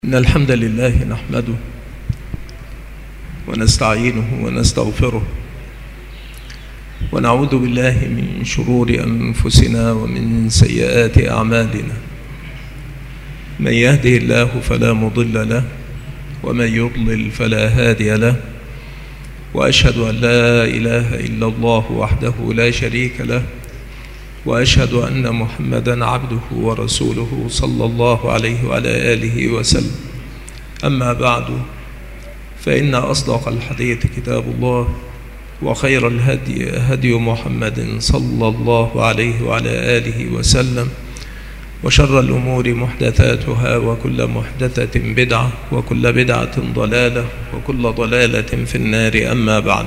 إن الحمد لله نحمده ونستعينه ونستغفره ونعوذ بالله من شرور أنفسنا ومن سيئات أعمالنا. من يهده الله فلا مضل له ومن يضلل فلا هادي له، وأشهد أن لا إله إلا الله وحده لا شريك له، وأشهد أن محمدًا عبده ورسوله صلى الله عليه وعلى آله وسلم. أما بعد، فإن أصدق الحديث كتاب الله، وخير الهدي هدي محمد صلى الله عليه وعلى آله وسلم، وشر الأمور محدثاتها، وكل محدثة بدعة، وكل بدعة ضلالة، وكل ضلالة في النار. أما بعد،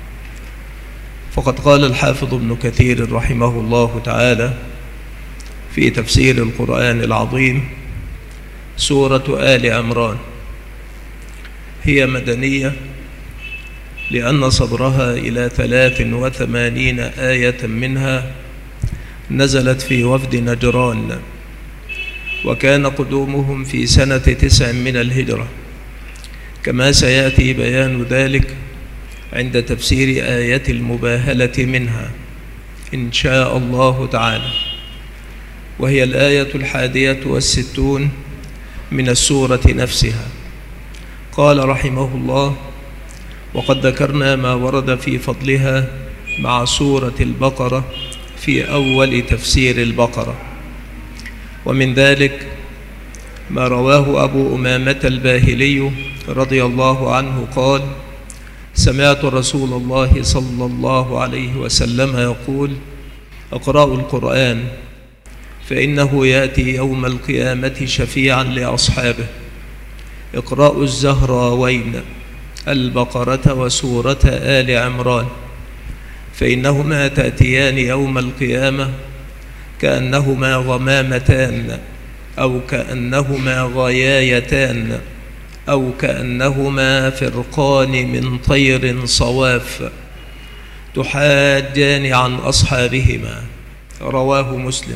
فقد قال الحافظ ابن كثير رحمه الله تعالى في تفسير القرآن العظيم: سورة آل عمران هي مدنية لأن صدرها إلى 83 آية منها نزلت في وفد نجران، وكان قدومهم في سنة 9 من الهجرة، كما سيأتي بيان ذلك عند تفسير آية المباهلة منها إن شاء الله تعالى، وهي الآية 61 من السورة نفسها. قال رحمه الله: وقد ذكرنا ما ورد في فضلها مع سورة البقرة في أول تفسير البقرة، ومن ذلك ما رواه أبو أمامة الباهلي رضي الله عنه قال: سمعت رسول الله صلى الله عليه وسلم يقول: اقرأوا القرآن فإنه يأتي يوم القيامة شفيعا لأصحابه. اقرأوا الزهراوين البقرة وسورة آل عمران، فإنهما تأتيان يوم القيامة كأنهما غمامتان، أو كأنهما غيايتان، أو كأنهما فرقان من طير صواف تحاجان عن أصحابهما. رواه مسلم.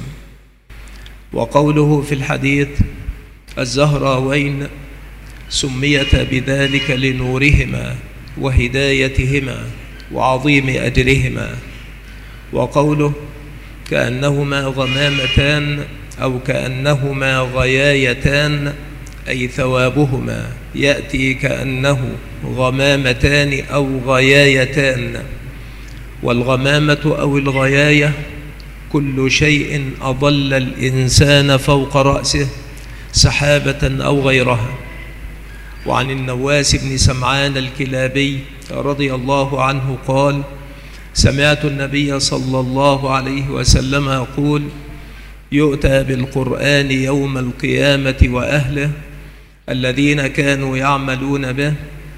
وقوله في الحديث: الزهراوين سميت بذلك لنورهما وهدايتهما وعظيم أجرهما. وقوله كأنهما غمامتان أو كأنهما غيايتان أي ثوابهما يأتي كأنه غمامتان أو غيايتان. والغمامة أو الغياية كل شيء أضل الإنسان فوق رأسه سحابة أو غيرها. وعن النواس بن سمعان الكلابي رضي الله عنه قال: سمعت النبي صلى الله عليه وسلم يقول: يؤتى بالقرآن يوم القيامة وأهله الذين كانوا يعملون به،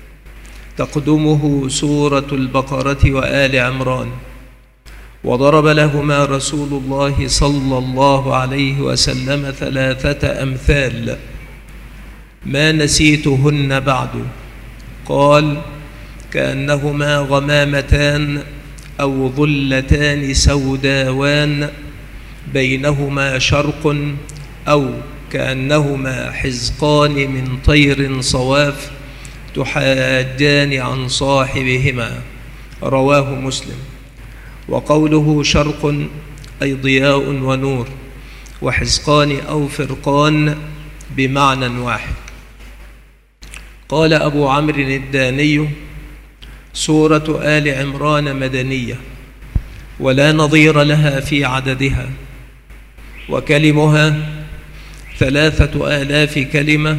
تقدمه سورة البقرة وآل عمران. وضرب لهما رسول الله صلى الله عليه وسلم 3 أمثال ما نسيتهن بعد. قال: كأنهما غمامتان أو ظلتان سوداوان بينهما شرق، أو كأنهما حزقان من طير صواف تحاجان عن صاحبهما. رواه مسلم. وقوله شرق أي ضياء ونور، وحزقان أو فرقان بمعنى واحد. قال أبو عمرو الداني: سورة آل عمران مدنية ولا نظير لها في عددها، وكلمها 3000 كلمة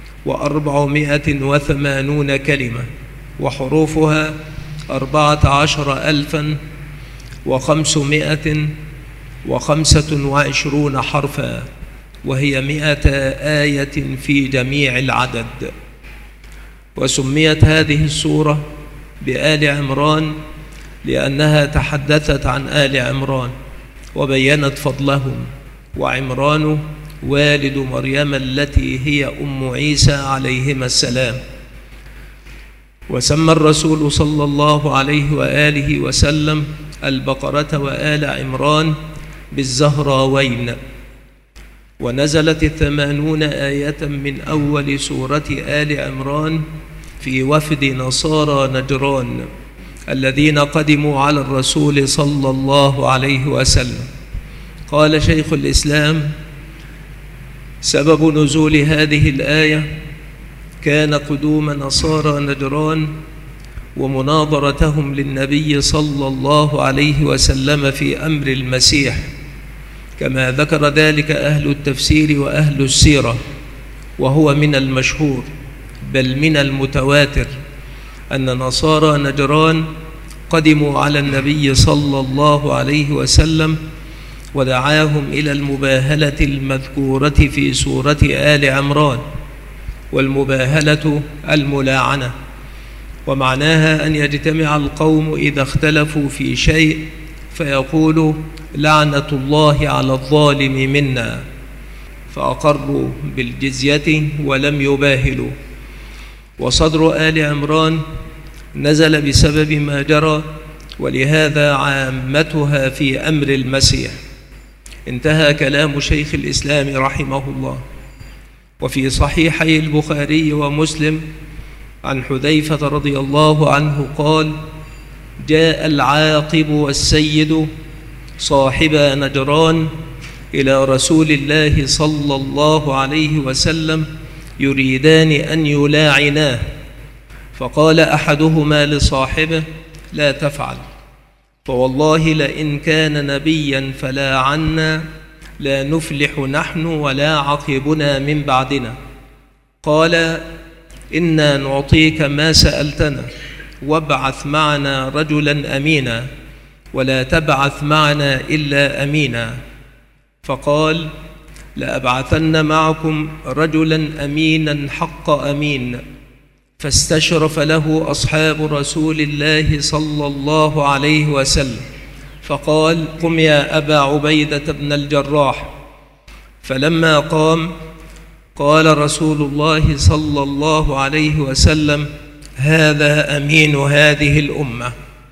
و480 كلمة، وحروفها 14525 حرفا، وهي 100 آية في جميع العدد. وسميت هذه السورة بآل عمران لأنها تحدثت عن آل عمران وبينت فضلهم، وعمران والد مريم التي هي أم عيسى عليهما السلام. وسمى الرسول صلى الله عليه وآله وسلم البقرة وآل عمران بالزهراوين، ونزلت 80 آية من أول سورة آل عمران في وفد نصارى نجران الذين قدموا على الرسول صلى الله عليه وسلم. قال شيخ الإسلام: سبب نزول هذه الآية كان قدوم نصارى نجران ومناظرتهم للنبي صلى الله عليه وسلم في أمر المسيح، كما ذكر ذلك أهل التفسير وأهل السيرة، وهو من المشهور بل من المتواتر أن نصارى نجران قدموا على النبي صلى الله عليه وسلم ودعاهم إلى المباهلة المذكورة في سورة آل عمران، والمباهلة الملاعنة، ومعناها أن يجتمع القوم إذا اختلفوا في شيء فيقولوا: لعنة الله على الظالم منا، فأقروا بالجزية ولم يباهلوا. وصدر آل عمران نزل بسبب ما جرى، ولهذا عامتها في أمر المسيح. انتهى كلام شيخ الإسلام رحمه الله. وفي صحيحي البخاري ومسلم عن حذيفة رضي الله عنه قال: جاء العاقب والسيد صاحبا نجران إلى رسول الله صلى الله عليه وسلم يريدان أن يلاعناه، فقال أحدهما لصاحبه: لا تفعل، فوالله لئن كان نبيا فلا عنا لا نفلح نحن ولا عقبنا من بعدنا. قال: إنا نعطيك ما سألتنا، وابعث معنا رجلا أمينا ولا تبعث معنا إلا أمينا. فقال: لأبعثن معكم رجلا أمينا حق أمين. فاستشرف له أصحاب رسول الله صلى الله عليه وسلم، فقال: قم يا أبا عبيدة بن الجراح. فلما قام قال رسول الله صلى الله عليه وسلم: هذا أمين هذه الأمة.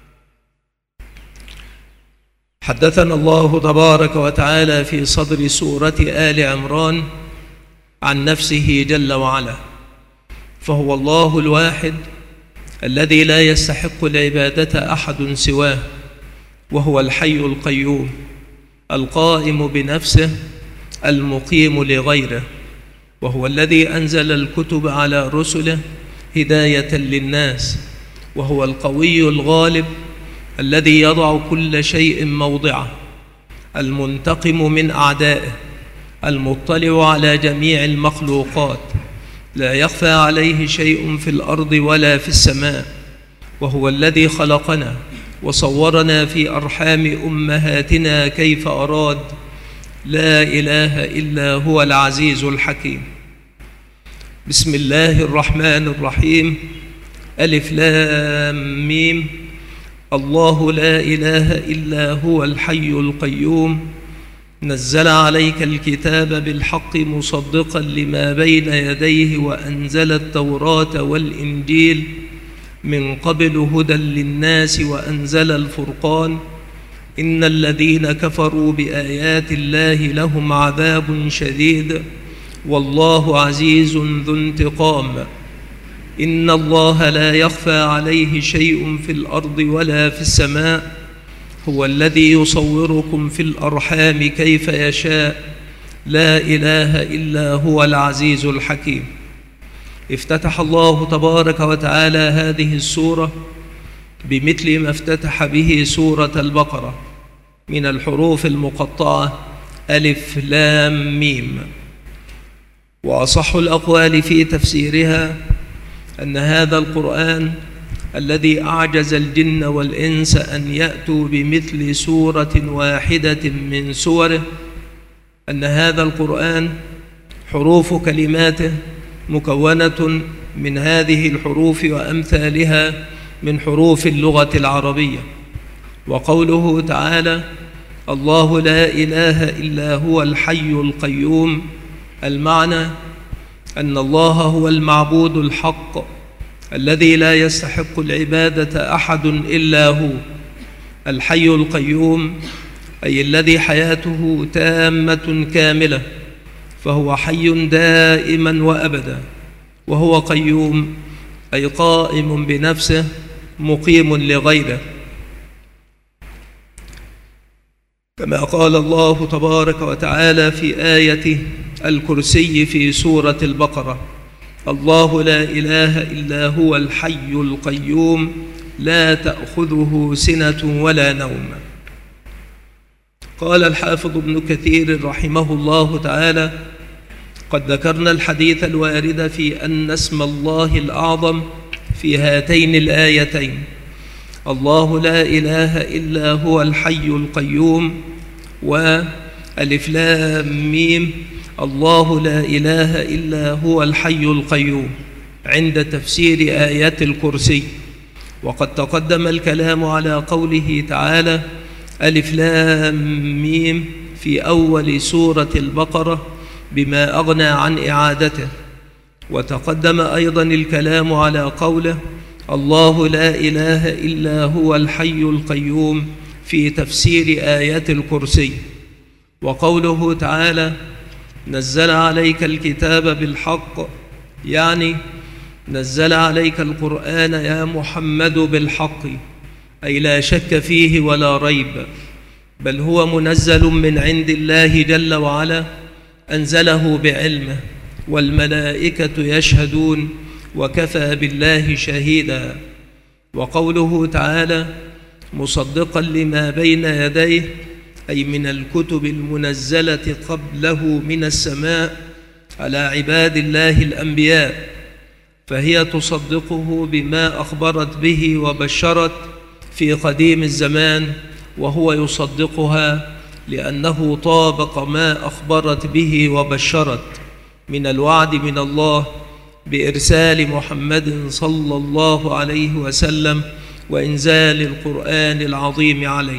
حدثنا الله تبارك وتعالى في صدر سورة آل عمران عن نفسه جل وعلا، فهو الله الواحد الذي لا يستحق العبادة أحد سواه، وهو الحي القيوم القائم بنفسه المقيم لغيره، وهو الذي أنزل الكتب على رسله هداية للناس، وهو القوي الغالب الذي يضع كل شيء موضعه، المنتقم من أعدائه، المطلع على جميع المخلوقات، لا يخفى عليه شيء في الأرض ولا في السماء، وهو الذي خلقنا وصورنا في أرحام أمهاتنا كيف أراد، لا إله إلا هو العزيز الحكيم. بسم الله الرحمن الرحيم. ألف لام ميم. الله لا إله إلا هو الحي القيوم، نزل عليك الكتاب بالحق مصدقا لما بين يديه وأنزل التوراة والإنجيل من قبل هدى للناس وأنزل الفرقان، إن الذين كفروا بآيات الله لهم عذاب شديد والله عزيز ذو انتقام. إن الله لا يخفى عليه شيء في الأرض ولا في السماء، هو الذي يصوركم في الأرحام كيف يشاء، لا إله إلا هو العزيز الحكيم. افتتح الله تبارك وتعالى هذه السورة بمثل ما افتتح به سورة البقرة من الحروف المقطعة ألف لام ميم. وأصح الأقوال في تفسيرها أن هذا القرآن الذي أعجز الجن والإنس أن يأتوا بمثل سورة واحدة من سوره، أن هذا القرآن حروف كلماته مكونة من هذه الحروف وأمثالها من حروف اللغة العربية. وقوله تعالى: الله لا إله إلا هو الحي القيوم، المعنى أن الله هو المعبود الحق الذي لا يستحق العبادة أحد إلا هو، الحي القيوم أي الذي حياته تامة كاملة فهو حي دائما وأبدا، وهو قيوم أي قائم بنفسه مقيم لغيره، كما قال الله تبارك وتعالى في آية الكرسي في سورة البقرة: الله لا إله إلا هو الحي القيوم لا تأخذه سنة ولا نوم. قال الحافظ ابن كثير رحمه الله تعالى: قد ذكرنا الحديث الوارد في أن اسم الله الأعظم في هاتين الآيتين: الله لا إله إلا هو الحي القيوم، وألف لام ميم الله لا إله إلا هو الحي القيوم، عند تفسير آيات الكرسي. وقد تقدم الكلام على قوله تعالى ألف لام ميم في أول سورة البقرة بما أغنى عن إعادته، وتقدم أيضا الكلام على قوله الله لا إله إلا هو الحي القيوم في تفسير آيات الكرسي. وقوله تعالى نزل عليك الكتاب بالحق، يعني نزل عليك القرآن يا محمد بالحق، أي لا شك فيه ولا ريب، بل هو منزل من عند الله جل وعلا، أنزله بعلمه، والملائكة يشهدون وكفى بالله شهيدا. وقوله تعالى مصدقا لما بين يديه، أي من الكتب المنزلة قبله من السماء على عباد الله الأنبياء، فهي تصدقه بما أخبرت به وبشرت في قديم الزمان، وهو يصدقها لأنه طابق ما أخبرت به وبشرت من الوعد من الله بإرسال محمد صلى الله عليه وسلم وإنزال القرآن العظيم عليه.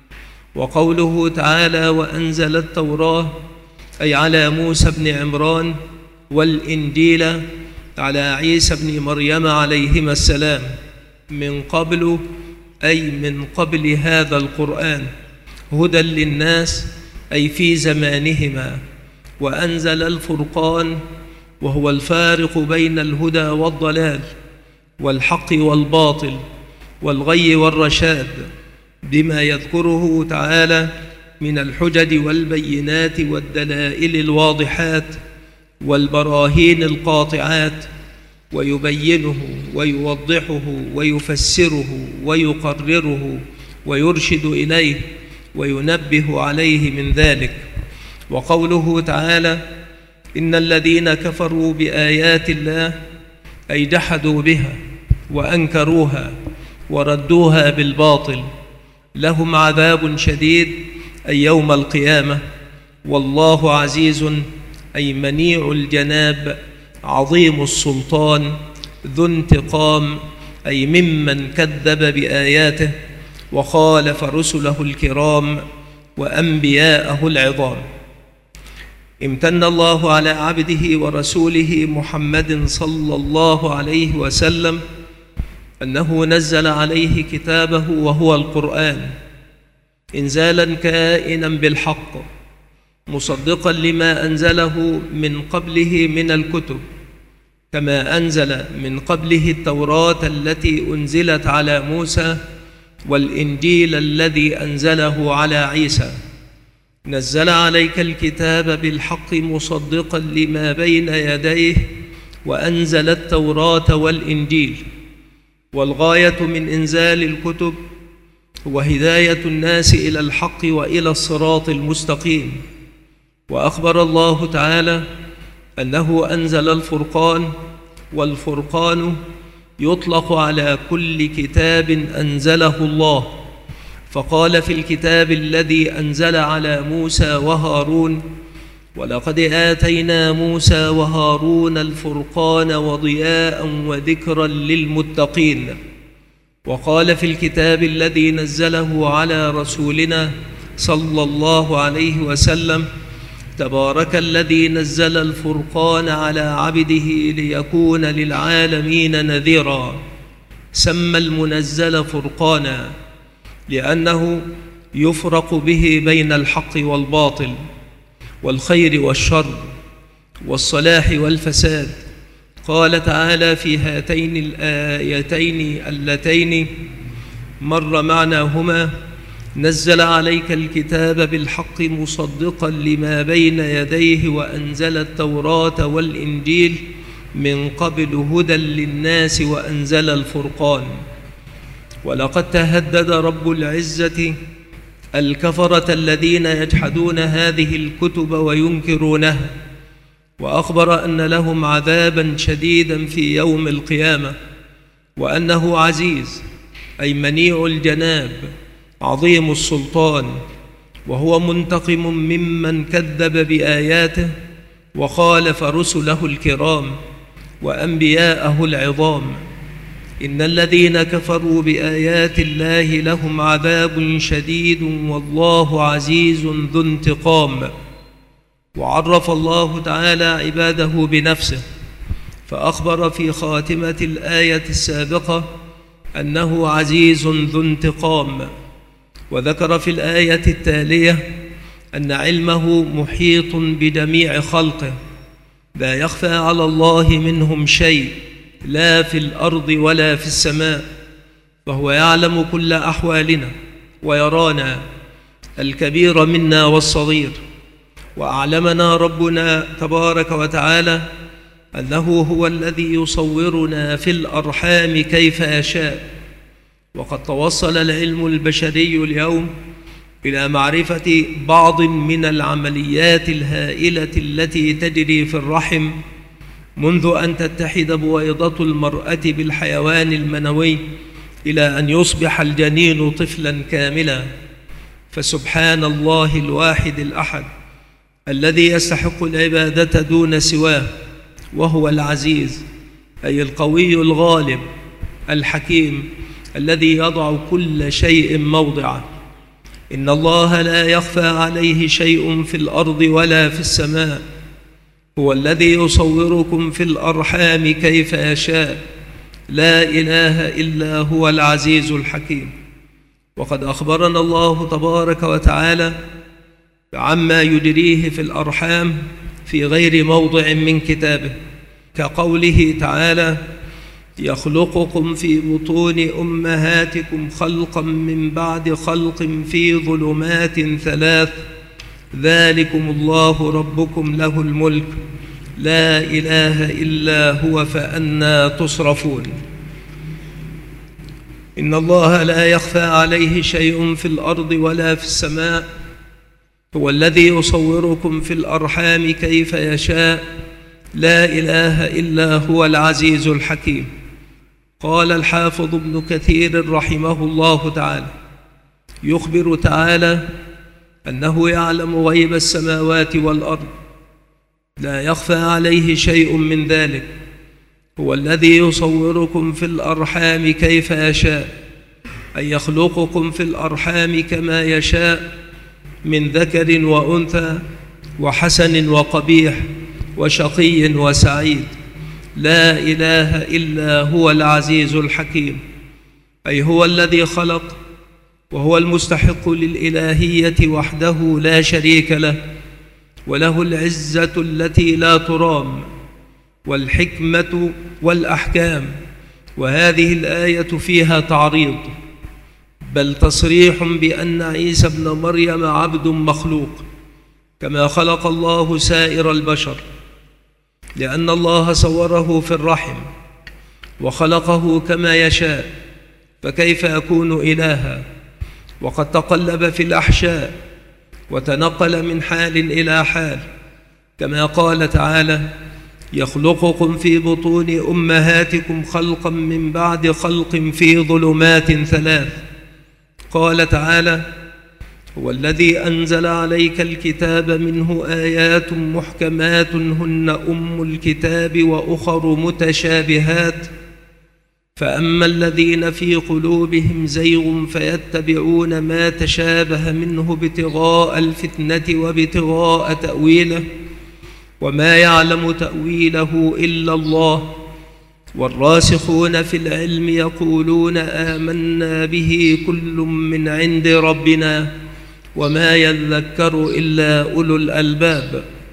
وقوله تعالى وأنزل التوراة، أي على موسى بن عمران، والإنجيل على عيسى بن مريم عليهما السلام، من قبل أي من قبل هذا القرآن، هدى للناس أي في زمانهما. وأنزل الفرقان، وهو الفارق بين الهدى والضلال، والحق والباطل، والغي والرشاد، بما يذكره تعالى من الحجج والبينات والدلائل الواضحات والبراهين القاطعات، ويبينه ويوضحه ويفسره ويقرره ويرشد إليه وينبه عليه من ذلك. وقوله تعالى إن الذين كفروا بآيات الله، أي جحدوا بها وأنكروها وردوها بالباطل، لهم عذاب شديد أي يوم القيامة، والله عزيز أي منيع الجناب، عظيم السلطان، ذو انتقام أي ممن كذب بآياته وخالف رسله الكرام وأنبياءه العظام. امتن الله على عبده ورسوله محمد صلى الله عليه وسلم أنه نزل عليه كتابه وهو القرآن إنزالا كائنا بالحق، مصدقا لما أنزله من قبله من الكتب، كما أنزل من قبله التوراة التي أنزلت على موسى، والإنجيل الذي أنزله على عيسى. نزل عليك الكتاب بالحق مصدقا لما بين يديه، وأنزل التوراة والإنجيل. والغاية من إنزال الكتب هو هداية الناس إلى الحق وإلى الصراط المستقيم. وأخبر الله تعالى أنه أنزل الفرقان، والفرقان يطلق على كل كتاب أنزله الله، فقال في الكتاب الذي أنزل على موسى وهارون ولقد آتينا موسى وهارون الفرقان وضياء وذكرا للمتقين. وقال في الكتاب الذي نزله على رسولنا صلى الله عليه وسلم تبارك الذي نزل الفرقان على عبده ليكون للعالمين نذيرا. سمى المنزل فرقانا لأنه يفرق به بين الحق والباطل والخير والشر والصلاح والفساد. قال تعالى في هاتين الآيتين اللتين مر معناهما: نزل عليك الكتاب بالحق مصدقا لما بين يديه وأنزل التوراة والإنجيل من قبل هدى للناس وأنزل الفرقان. ولقد تهدد رب العزة الكفرة الذين يجحدون هذه الكتب وينكرونها، وأخبر أن لهم عذابا شديدا في يوم القيامة، وأنه عزيز أي منيع الجناب عظيم السلطان، وهو منتقم ممن كذب بآياته وخالف رسله الكرام وأنبياءه العظام. إن الذين كفروا بآيات الله لهم عذاب شديد والله عزيز ذو انتقام. وعرف الله تعالى عباده بنفسه، فأخبر في خاتمة الآية السابقة أنه عزيز ذو انتقام، وذكر في الآية التالية أن علمه محيط بجميع خلقه، لا يخفى على الله منهم شيء لا في الأرض ولا في السماء، فهو يعلم كل أحوالنا ويرانا الكبير منا والصغير. وأعلمنا ربنا تبارك وتعالى أنه هو الذي يصورنا في الأرحام كيف يشاء. وقد توصل العلم البشري اليوم إلى معرفة بعض من العمليات الهائلة التي تجري في الرحم منذ أن تتحد بويضة المرأة بالحيوان المنوي إلى أن يصبح الجنين طفلا كاملا. فسبحان الله الواحد الأحد الذي يستحق العبادة دون سواه، وهو العزيز أي القوي الغالب الحكيم الذي يضع كل شيء موضعه. إن الله لا يخفى عليه شيء في الأرض ولا في السماء، هو الذي يصوركم في الأرحام كيف يشاء، لا إله إلا هو العزيز الحكيم. وقد أخبرنا الله تبارك وتعالى عما يجريه في الأرحام في غير موضع من كتابه، كقوله تعالى: يخلقكم في بطون أمهاتكم خلقا من بعد خلق في ظلمات 3 ذلكم الله ربكم له الملك لا إله إلا هو فأنى تصرفون. إن الله لا يخفى عليه شيء في الأرض ولا في السماء، هو الذي يصوركم في الأرحام كيف يشاء، لا إله إلا هو العزيز الحكيم. قال الحافظ ابن كثير رحمه الله تعالى: يخبر تعالى أنه يعلم غيب السماوات والأرض، لا يخفى عليه شيء من ذلك، هو الذي يصوركم في الأرحام كيف يشاء، أي يخلقكم في الأرحام كما يشاء من ذكر وأنثى وحسن وقبيح وشقي وسعيد، لا إله إلا هو العزيز الحكيم، أي هو الذي خلق وهو المستحق للإلهية وحده لا شريك له، وله العزة التي لا ترام والحكمة والأحكام. وهذه الآية فيها تعريض بل تصريح بأن عيسى ابن مريم عبد مخلوق كما خلق الله سائر البشر، لأن الله صوره في الرحم وخلقه كما يشاء، فكيف يكون إلها؟ وقد تقلب في الأحشاء وتنقل من حال إلى حال، كما قال تعالى: يخلقكم في بطون أمهاتكم خلقا من بعد خلق في ظلمات 3. قال تعالى: هو الذي أنزل عليك الكتاب منه آيات محكمات هن أم الكتاب وأخر متشابهات، فأما الذين في قلوبهم زيغ فيتبعون ما تشابه منه ابتغاء الفتنة وابتغاء تأويله، وما يعلم تأويله إلا الله، والراسخون في العلم يقولون آمنا به كل من عند ربنا وما يذكر إلا أولو الألباب.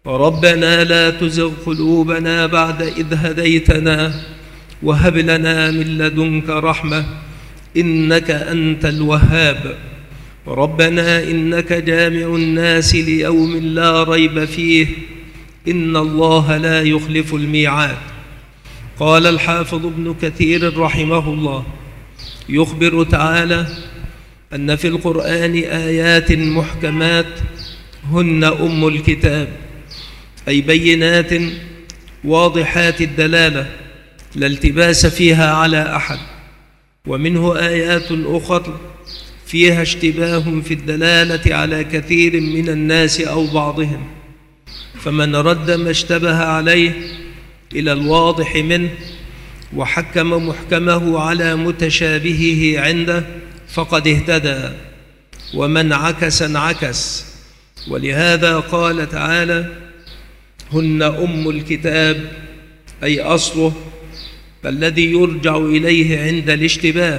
ربنا لا تزغ قلوبنا بعد إذ هديتنا وهب لنا من لدنك رحمة إنك أنت الوهاب. ربنا إنك جامع الناس ليوم لا ريب فيه إن الله لا يخلف الميعاد. قال الحافظ ابن كثير رحمه الله: يخبر تعالى أن في القرآن آيات محكمات هن أم الكتاب، أي بينات واضحات الدلالة لا التباس فيها على أحد. ومنه آيات أخرى فيها اشتباه في الدلالة على كثير من الناس أو بعضهم، فمن رد ما اشتبه عليه إلى الواضح منه وحكم محكمه على متشابهه عنده فقد اهتدى، ومن عكس انعكس. ولهذا قال تعالى: هن أم الكتاب، أي أصله الذي يرجع إليه عند الاشتباه.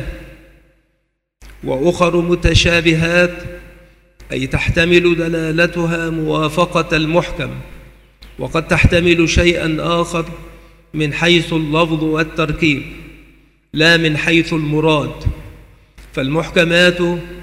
وأخر متشابهات، أي تحتمل دلالتها موافقة المحكم، وقد تحتمل شيئا آخر من حيث اللفظ والتركيب لا من حيث المراد. فالمحكمات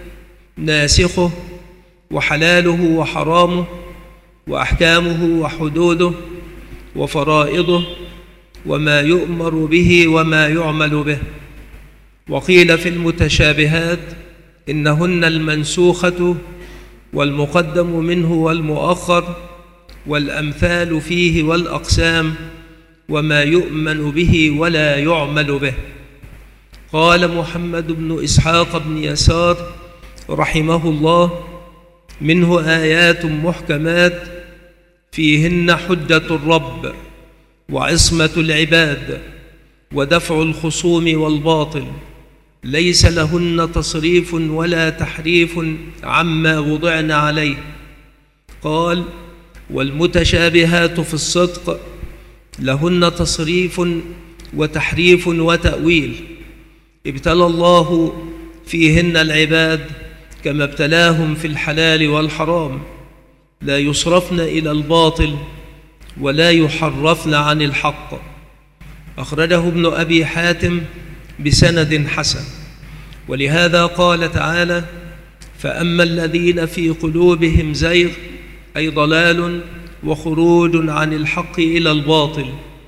ناسخه وحلاله وحرامه وأحكامه وحدوده وفرائضه وما يؤمر به وما يعمل به. وقيل في المتشابهات إنهن المنسوخة والمقدم منه والمؤخر والأمثال فيه والأقسام وما يؤمن به ولا يعمل به. قال محمد بن إسحاق بن يسار رحمه الله: منه آيات محكمات فيهن حجة الرب وعصمة العباد ودفع الخصوم والباطل، ليس لهن تصريف ولا تحريف عما وضعن عليه. قال: والمتشابهات في الصدق لهن تصريف وتحريف وتأويل، ابتلى الله فيهن العباد كما ابتلاهم في الحلال والحرام، لا يصرفن إلى الباطل ولا يحرفن عن الحق. أخرجه ابن أبي حاتم بسند حسن. ولهذا قال تعالى: فأما الذين في قلوبهم زيغ، أي ضلال وخروج عن الحق إلى الباطل،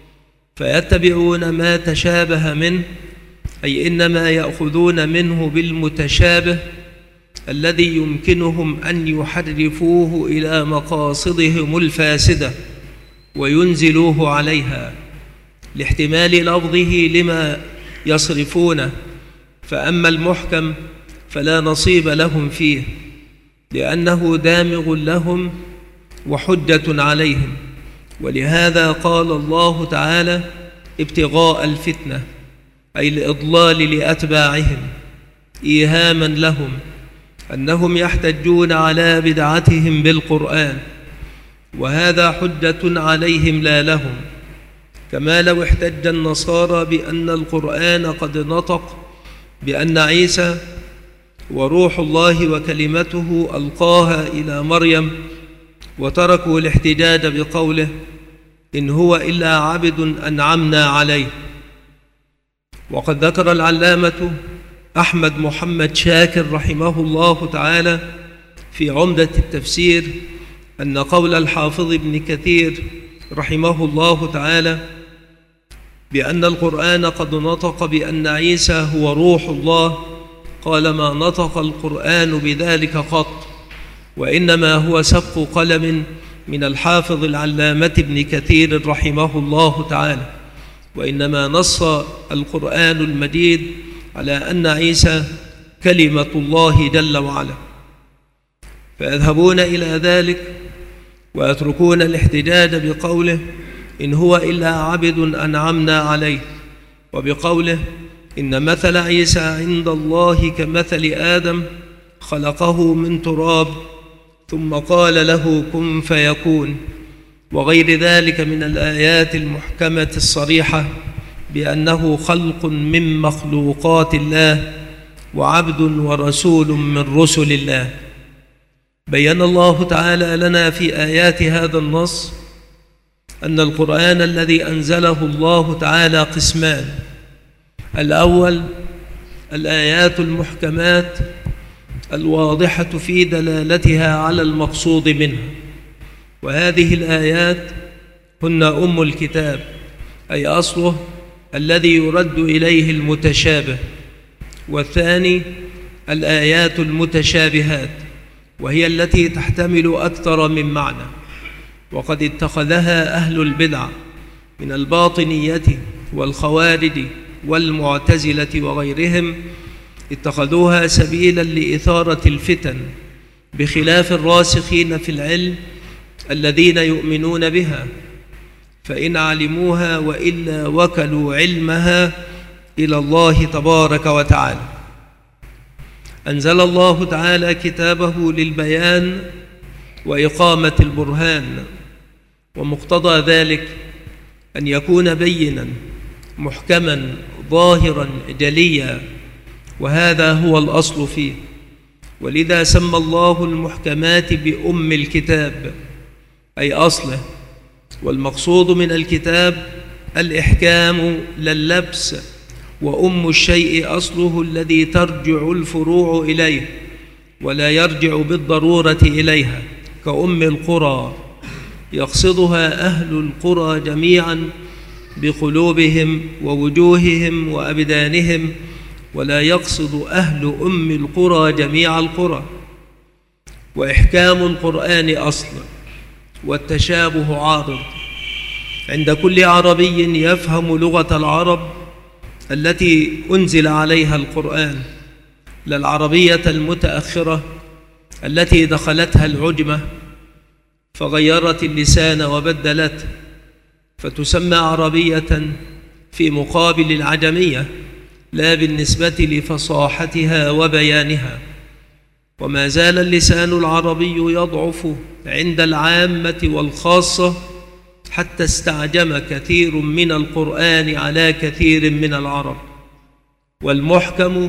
فيتبعون ما تشابه منه، أي إنما يأخذون منه بالمتشابه الذي يمكنهم أن يحرفوه إلى مقاصدهم الفاسدة وينزلوه عليها لاحتمال لفظه لما يصرفونه. فأما المحكم فلا نصيب لهم فيه، لأنه دامغ لهم وحجة عليهم. ولهذا قال الله تعالى: ابتغاء الفتنة، أي الإضلال لأتباعهم، إيهاما لهم أنهم يحتجون على بدعتهم بالقرآن، وهذا حجة عليهم لا لهم. كما لو احتج النصارى بأن القرآن قد نطق بأن عيسى وروح الله وكلمته ألقاها إلى مريم، وتركوا الاحتجاج بقوله: إن هو إلا عبد أنعمنا عليه. وقد ذكر العلامة أحمد محمد شاكر رحمه الله تعالى في عمدة التفسير أن قول الحافظ ابن كثير رحمه الله تعالى بأن القرآن قد نطق بأن عيسى هو روح الله، قال: ما نطق القرآن بذلك قط، وإنما هو سبق قلم من الحافظ العلامة ابن كثير رحمه الله تعالى، وإنما نص القرآن المجيد على أن عيسى كلمة الله جل وعلا. فيذهبون إلى ذلك ويتركون الاحتجاج بقوله: إن هو إلا عبد أنعمنا عليه، وبقوله: إن مثل عيسى عند الله كمثل آدم خلقه من تراب ثم قال له كن فيكون، وغير ذلك من الآيات المحكمة الصريحة بأنه خلق من مخلوقات الله وعبد ورسول من رسل الله. بيّن الله تعالى لنا في آيات هذا النص أن القرآن الذي أنزله الله تعالى قسمان: الأول الآيات المحكمات الواضحة في دلالتها على المقصود منها، وهذه الآيات هن أم الكتاب، أي أصله الذي يرد إليه المتشابه. والثاني الآيات المتشابهات، وهي التي تحتمل أكثر من معنى، وقد اتخذها أهل البدع من الباطنية والخوارج والمعتزلة وغيرهم، اتخذوها سبيلا لإثارة الفتن، بخلاف الراسخين في العلم الذين يؤمنون بها، فإن علموها وإلا وكلوا علمها إلى الله تبارك وتعالى. أنزل الله تعالى كتابه للبيان وإقامة البرهان، ومقتضى ذلك أن يكون بينا محكما ظاهرا جليا، وهذا هو الأصل فيه. ولذا سمى الله المحكمات بأم الكتاب، أي أصله. والمقصود من الكتاب الإحكام لا اللبس، وأم الشيء أصله الذي ترجع الفروع إليه ولا يرجع بالضرورة إليها، كأم القرى يقصدها أهل القرى جميعا بقلوبهم ووجوههم وأبدانهم، ولا يقصد أهل أم القرى جميع القرى. وإحكام القرآن أصل، والتشابه عارض عند كل عربي يفهم لغة العرب التي أنزل عليها القرآن، لا العربية المتأخرة التي دخلتها العجمة فغيرت اللسان وبدلته، فتسمى عربية في مقابل العجمية، لا بالنسبة لفصاحتها وبيانها. وما زال اللسان العربي يضعف عند العامة والخاصة، حتى استعجم كثير من القرآن على كثير من العرب. والمحكم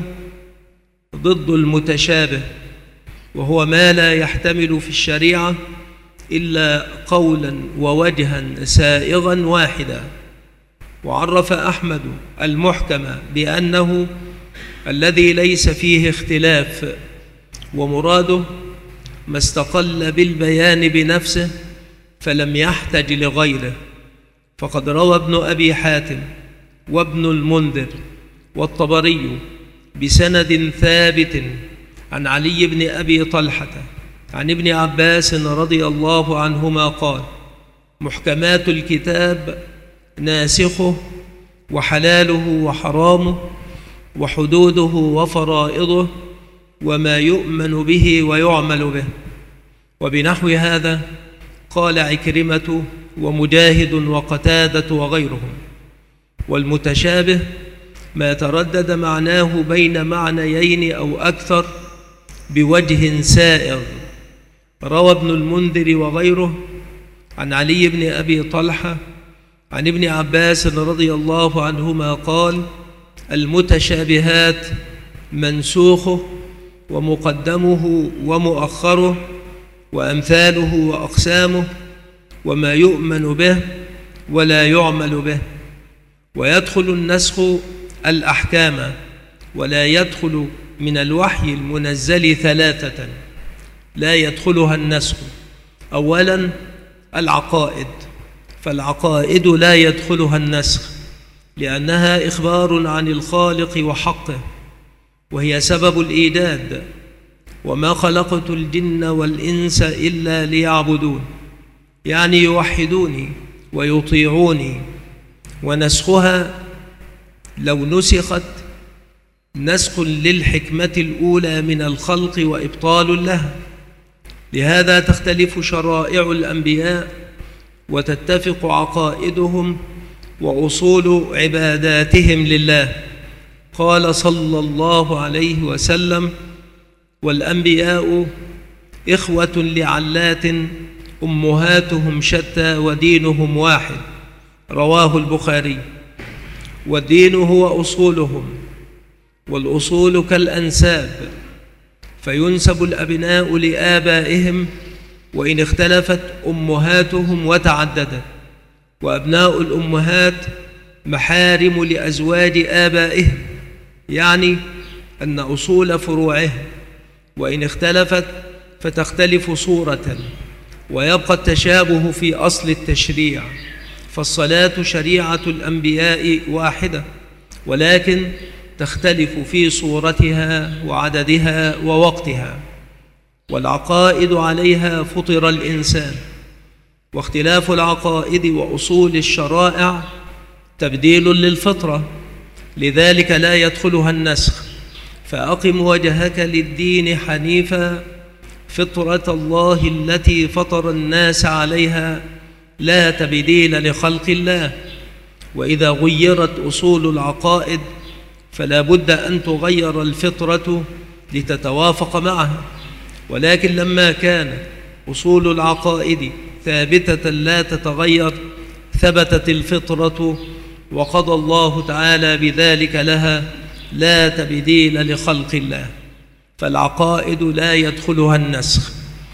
ضد المتشابه، وهو ما لا يحتمل في الشريعة إلا قولا ووجها سائغا واحدا. وعرف أحمد المحكم بأنه الذي ليس فيه اختلاف، ومراده ما استقل بالبيان بنفسه فلم يحتج لغيره. فقد روى ابن أبي حاتم وابن المنذر والطبري بسند ثابت عن علي بن أبي طلحة عن ابن عباس رضي الله عنهما قال: محكمات الكتاب ناسخه وحلاله وحرامه وحدوده وفرائضه وما يؤمن به ويعمل به. وبنحو هذا قال عكرمة ومجاهد وقتادة وغيرهم. والمتشابه ما تردد معناه بين معنيين أو أكثر بوجه سائر. روى ابن المنذر وغيره عن علي بن أبي طلحة عن ابن عباس رضي الله عنهما قال: المتشابهات منسوخه ومقدمه ومؤخره وأمثاله وأقسامه وما يؤمن به ولا يعمل به. ويدخل النسخ الأحكام، ولا يدخل من الوحي المنزل ثلاثة لا يدخلها النسخ. أولا العقائد، فالعقائد لا يدخلها النسخ، لأنها إخبار عن الخالق وحقه، وهي سبب الإيجاد: وما خلقت الجن والإنس إلا ليعبدون، يعني يوحدوني ويطيعوني. ونسخها لو نسخت نسخ للحكمة الأولى من الخلق وإبطال لها. لهذا تختلف شرائع الأنبياء وتتفق عقائدهم وأصول عباداتهم لله. قال صلى الله عليه وسلم: والأنبياء إخوة لعلات أمهاتهم شتى ودينهم واحد. رواه البخاري. والدين هو أصولهم، والأصول كالأنساب، فينسب الأبناء لآبائهم وإن اختلفت أمهاتهم وتعددت. وأبناء الأمهات محارم لأزواج آبائهم، يعني أن أصول فروعهم وإن اختلفت فتختلف صورة، ويبقى التشابه في أصل التشريع. فالصلاة شريعة الأنبياء واحدة، ولكن تختلف في صورتها وعددها ووقتها، والعقائد عليها فطر الإنسان، واختلاف العقائد وأصول الشرائع تبديل للفطرة، لذلك لا يدخلها النسخ. فأقم وجهك للدين حنيفا فطرة الله التي فطر الناس عليها لا تبديل لخلق الله. وإذا غيرت أصول العقائد فلا بد أن تغير الفطرة لتتوافق معها، ولكن لما كانت أصول العقائد ثابتة لا تتغير ثبتت الفطرة، وقضى الله تعالى بذلك لها لا تبديل لخلق الله. فالعقائد لا يدخلها النسخ.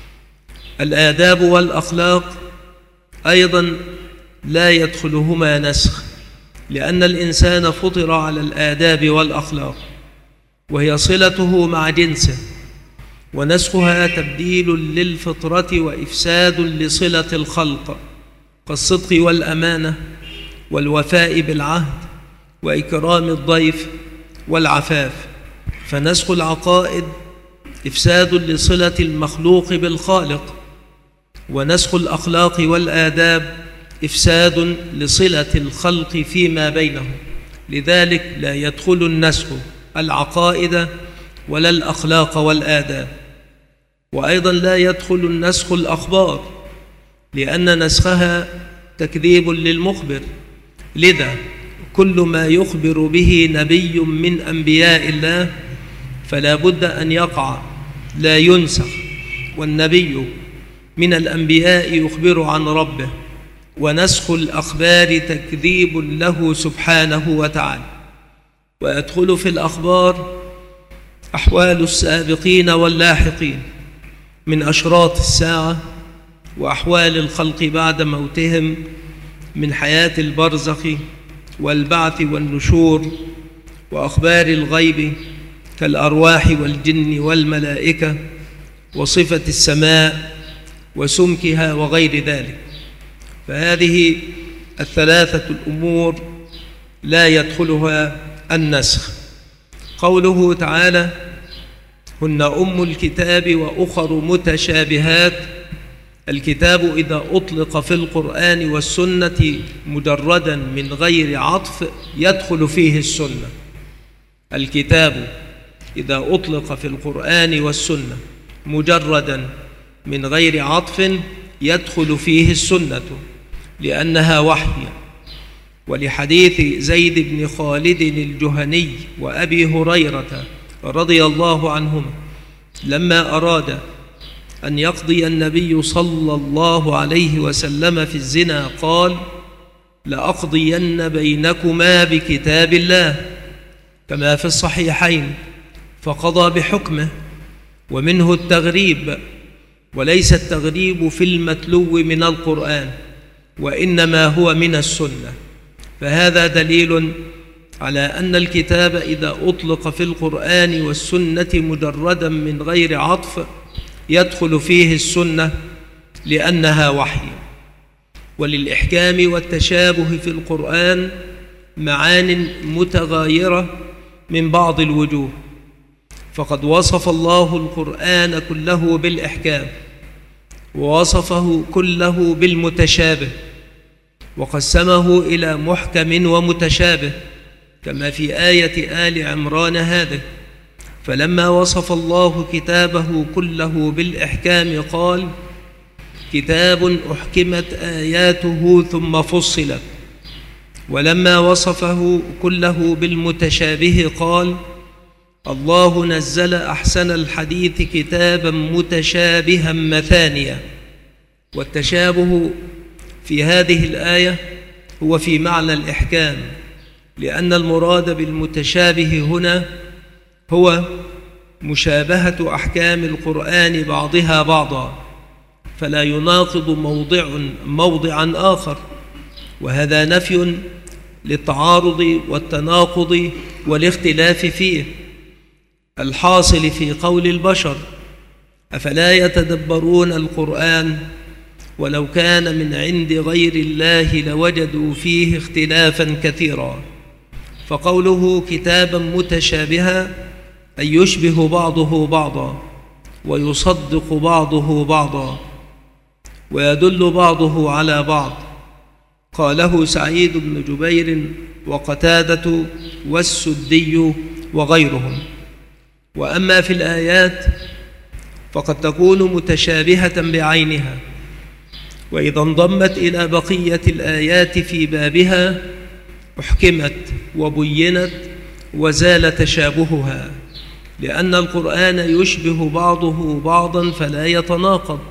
الآداب والأخلاق أيضا لا يدخلهما نسخ، لأن الإنسان فطر على الآداب والأخلاق، وهي صلته مع جنسه، ونسخها تبديل للفطرة وإفساد لصلة الخلق، كالصدق والأمانة والوفاء بالعهد وإكرام الضيف والعفاف. فنسخ العقائد إفساد لصلة المخلوق بالخالق، ونسخ الأخلاق والآداب إفساد لصلة الخلق فيما بينهم. لذلك لا يدخل النسخ العقائد ولا الأخلاق والآداب. وأيضا لا يدخل النسخ الأخبار، لأن نسخها تكذيب للمخبر، لذا كل ما يخبر به نبي من أنبياء الله فلا بد أن يقع لا ينسخ. والنبي من الأنبياء يخبر عن ربه، ونسخ الأخبار تكذيب له سبحانه وتعالى. ويدخل في الأخبار أحوال السابقين واللاحقين من أشراط الساعة، وأحوال الخلق بعد موتهم من حياة البرزخ والبعث والنشور، وأخبار الغيب كالأرواح والجن والملائكة، وصفة السماء وسمكها وغير ذلك. فهذه الثلاثة الأمور لا يدخلها النسخ. قوله تعالى: هن أم الكتاب وأخر متشابهات. الكتاب إذا أطلق في القرآن والسنة مجردا من غير عطف يدخل فيه السنة. الكتاب إذا أطلق في القرآن والسنة مجردا من غير عطف يدخل فيه السنة، لأنها وحي. ولحديث زيد بن خالد الجهني وأبي هريرة رضي الله عنهما لما أراد أن يقضي النبي صلى الله عليه وسلم في الزنا قال: لأقضين بينكما بكتاب الله، كما في الصحيحين، فقضى بحكمه. ومنه التغريب، وليس التغريب في المتلو من القرآن، وإنما هو من السنة. فهذا دليل على أن الكتاب إذا أطلق في القرآن والسنة مجردا من غير عطف يدخل فيه السنة، لأنها وحي. وللإحكام والتشابه في القرآن معان متغايرة من بعض الوجوه، فقد وصف الله القرآن كله بالإحكام، ووصفه كله بالمتشابه، وقسمه إلى محكم ومتشابه، كما في آية آل عمران هذه. فلما وصف الله كتابه كله بالإحكام قال: كتاب أحكمت آياته ثم فصلت. ولما وصفه كله بالمتشابه قال: الله نزل أحسن الحديث كتابا متشابها مثانيا. والتشابه في هذه الآية هو في معنى الإحكام، لأن المراد بالمتشابه هنا هو مشابهة أحكام القرآن بعضها بعضا، فلا يناقض موضعا آخر. وهذا نفي للتعارض والتناقض والاختلاف فيه الحاصل في قول البشر: أفلا يتدبرون القرآن ولو كان من عند غير الله لوجدوا فيه اختلافا كثيرا. فقوله كتابا متشابها أي يشبه بعضه بعضا ويصدق بعضه بعضا ويدل بعضه على بعض. قاله سعيد بن جبير وقتادة والسدي وغيرهم. وأما في الآيات فقد تكون متشابهة بعينها، وإذا انضمت إلى بقية الآيات في بابها أحكمت وبينت وزال تشابهها، لأن القرآن يشبه بعضه بعضا فلا يتناقض.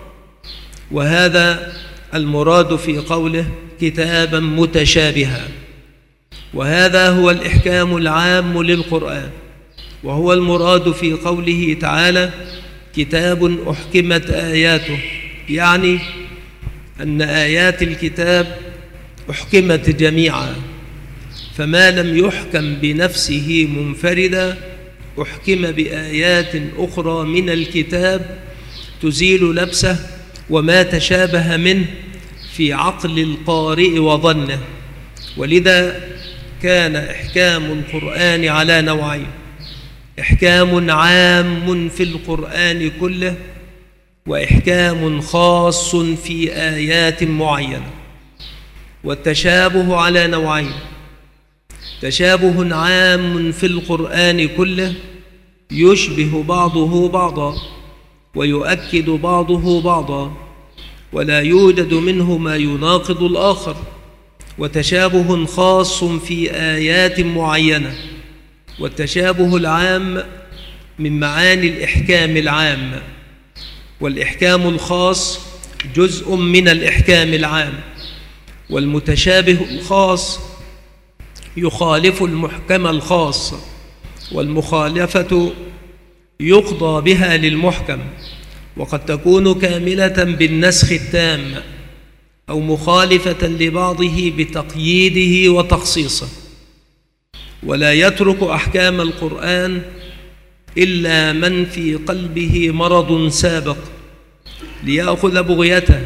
وهذا المراد في قوله كتابا متشابها، وهذا هو الإحكام العام للقرآن، وهو المراد في قوله تعالى كتاب أحكمت آياته، يعني أن آيات الكتاب أحكمت جميعا، فما لم يحكم بنفسه منفردا أحكم بآيات أخرى من الكتاب تزيل لبسه وما تشابه منه في عقل القارئ وظنه. ولذا كان إحكام القرآن على نوعين: إحكام عام في القرآن كله، وإحكام خاص في آيات معينة. والتشابه على نوعين: تشابه عام في القرآن كله يشبه بعضه بعضا ويؤكد بعضه بعضا ولا يوجد منه ما يناقض الآخر. وتشابه خاص في آيات معينة. والتشابه العام من معاني الإحكام العام، والإحكام الخاص جزء من الإحكام العام. والمتشابه الخاص يخالف المحكم الخاص، والمخالفة يقضى بها للمحكم، وقد تكون كاملة بالنسخ التام أو مخالفة لبعضه بتقييده وتخصيصه. ولا يترك أحكام القرآن إلا من في قلبه مرض سابق ليأخذ بغيته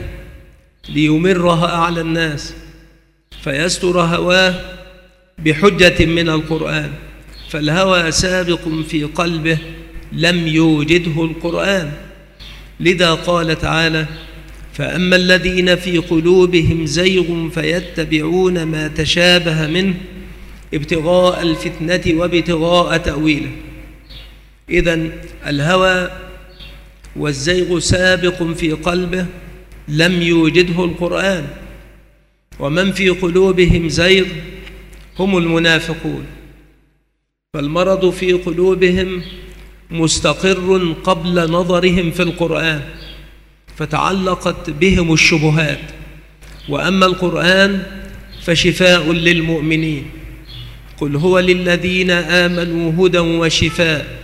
ليمرها على الناس فيستر هواه بحجة من القرآن، فالهوى سابق في قلبه لم يوجده القرآن. لذا قال تعالى: فأما الذين في قلوبهم زيغ فيتبعون ما تشابه منه ابتغاء الفتنة وابتغاء تأويله. إذن الهوى والزيغ سابق في قلبه لم يوجده القرآن. ومن في قلوبهم زيغ هم المنافقون، فالمرض في قلوبهم مستقر قبل نظرهم في القرآن فتعلقت بهم الشبهات. وأما القرآن فشفاء للمؤمنين، قل هو للذين آمنوا هدى وشفاء،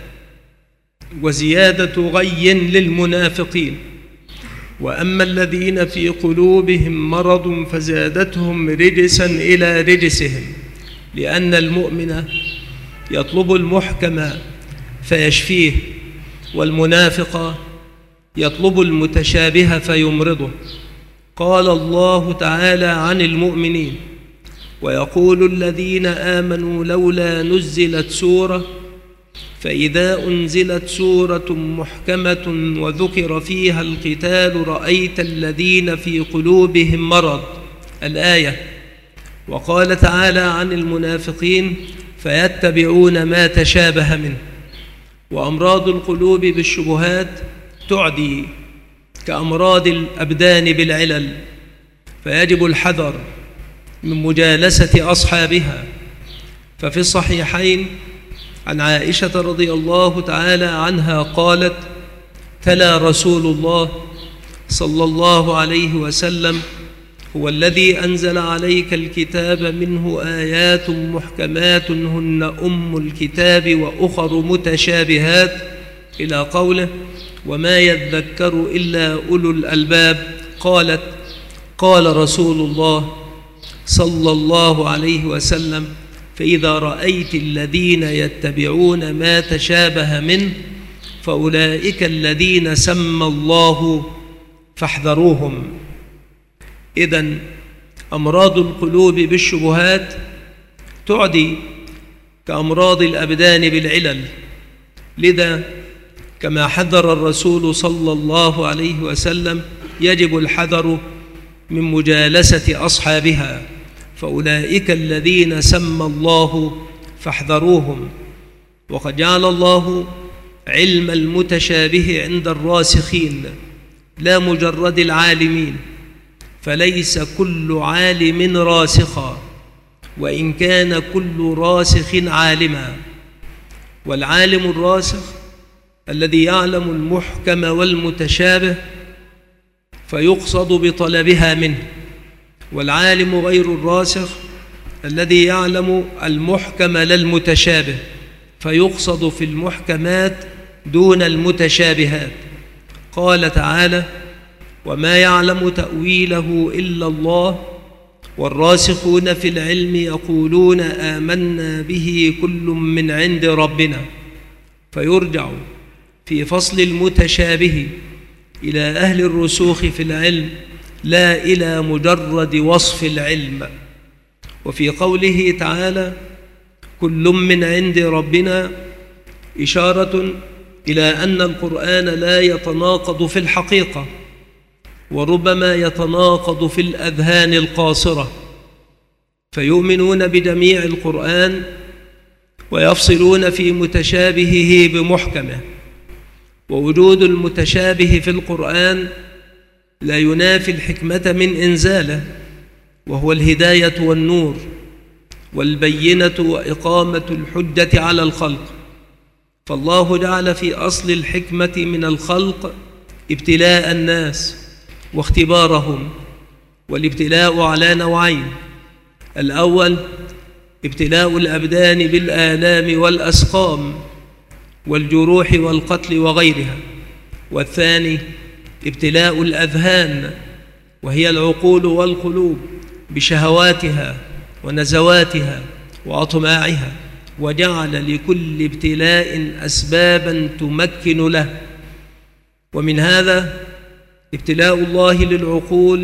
وزيادة غي للمنافقين. وأما الذين في قلوبهم مرض فزادتهم رجسا إلى رجسهم، لأن المؤمن يطلب المحكم فيشفيه، والمنافق يطلب المتشابه فيمرضه. قال الله تعالى عن المؤمنين: ويقول الذين آمنوا لولا نزلت سورة، فإذا أنزلت سورة محكمة وذكر فيها القتال رأيت الذين في قلوبهم مرض، الآية. وقال تعالى عن المنافقين: فيتبعون ما تشابه منه. وأمراض القلوب بالشبهات تعدي كأمراض الأبدان بالعلل، فيجب الحذر من مجالسة أصحابها. ففي الصحيحين عن عائشة رضي الله تعالى عنها قالت: تلا رسول الله صلى الله عليه وسلم: هو الذي أنزل عليك الكتاب منه آيات محكمات هن أم الكتاب وأخر متشابهات، إلى قوله: وما يذكر إلا أولو الألباب. قالت: قال رسول الله صلى الله عليه وسلم: فإذا رأيت الذين يتبعون ما تشابه منه فأولئك الذين سمى الله فاحذروهم. إذن أمراض القلوب بالشبهات تعدي كأمراض الأبدان بالعلل، لذا كما حذر الرسول صلى الله عليه وسلم يجب الحذر من مجالسة أصحابها، فأولئك الذين سمى الله فاحذروهم. وقد جعل الله علم المتشابه عند الراسخين لا مجرد العالمين، فليس كل عالم راسخا وإن كان كل راسخ عالما. والعالم الراسخ الذي يعلم المحكم والمتشابه فيقصد بطلبها منه، والعالم غير الراسخ الذي يعلم المحكم لا المتشابه فيقصد في المحكمات دون المتشابهات. قال تعالى: وما يعلم تأويله إلا الله والراسخون في العلم يقولون آمنا به كل من عند ربنا. فيرجع في فصل المتشابه إلى أهل الرسوخ في العلم لا إلى مجرد وصف العلم. وفي قوله تعالى كل من عند ربنا إشارة إلى أن القرآن لا يتناقض في الحقيقة، وربما يتناقض في الأذهان القاصرة، فيؤمنون بجميع القرآن ويفصلون في متشابهه بمحكمه. ووجود المتشابه في القرآن لا ينافي الحكمة من إنزاله، وهو الهداية والنور والبينة وإقامة الحجة على الخلق. فالله جعل في أصل الحكمة من الخلق ابتلاء الناس واختبارهم، والابتلاء على نوعين: الأول ابتلاء الأبدان بالآلام والأسقام والجروح والقتل وغيرها، والثاني ابتلاء الأذهان وهي العقول والقلوب بشهواتها ونزواتها وأطماعها، وجعل لكل ابتلاء أسبابا تمكن له. ومن هذا ابتلاء الله للعقول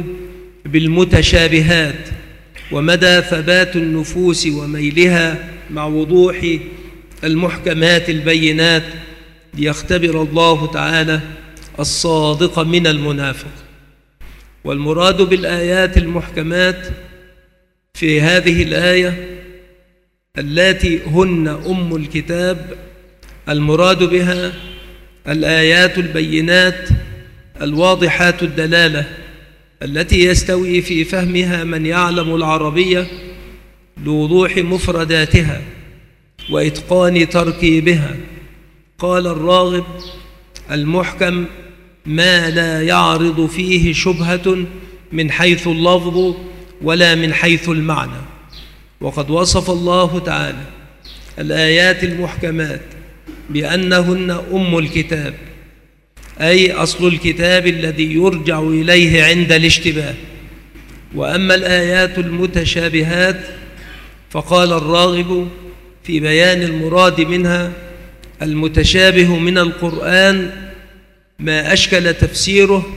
بالمتشابهات ومدى ثبات النفوس وميلها مع وضوح المحكمات البينات، ليختبر الله تعالى الصادق من المنافق. والمراد بالآيات المحكمات في هذه الآية اللاتي هن أم الكتاب، المراد بها الآيات البينات الواضحات الدلالة التي يستوي في فهمها من يعلم العربية لوضوح مفرداتها وإتقان تركيبها. قال الراغب: المحكم ما لا يعرض فيه شبهة من حيث اللفظ ولا من حيث المعنى. وقد وصف الله تعالى الآيات المحكمات بأنهن أم الكتاب، أي أصل الكتاب الذي يرجع إليه عند الاشتباه. وأما الآيات المتشابهات فقال الراغب في بيان المراد منها: المتشابه من القرآن ما أشكل تفسيره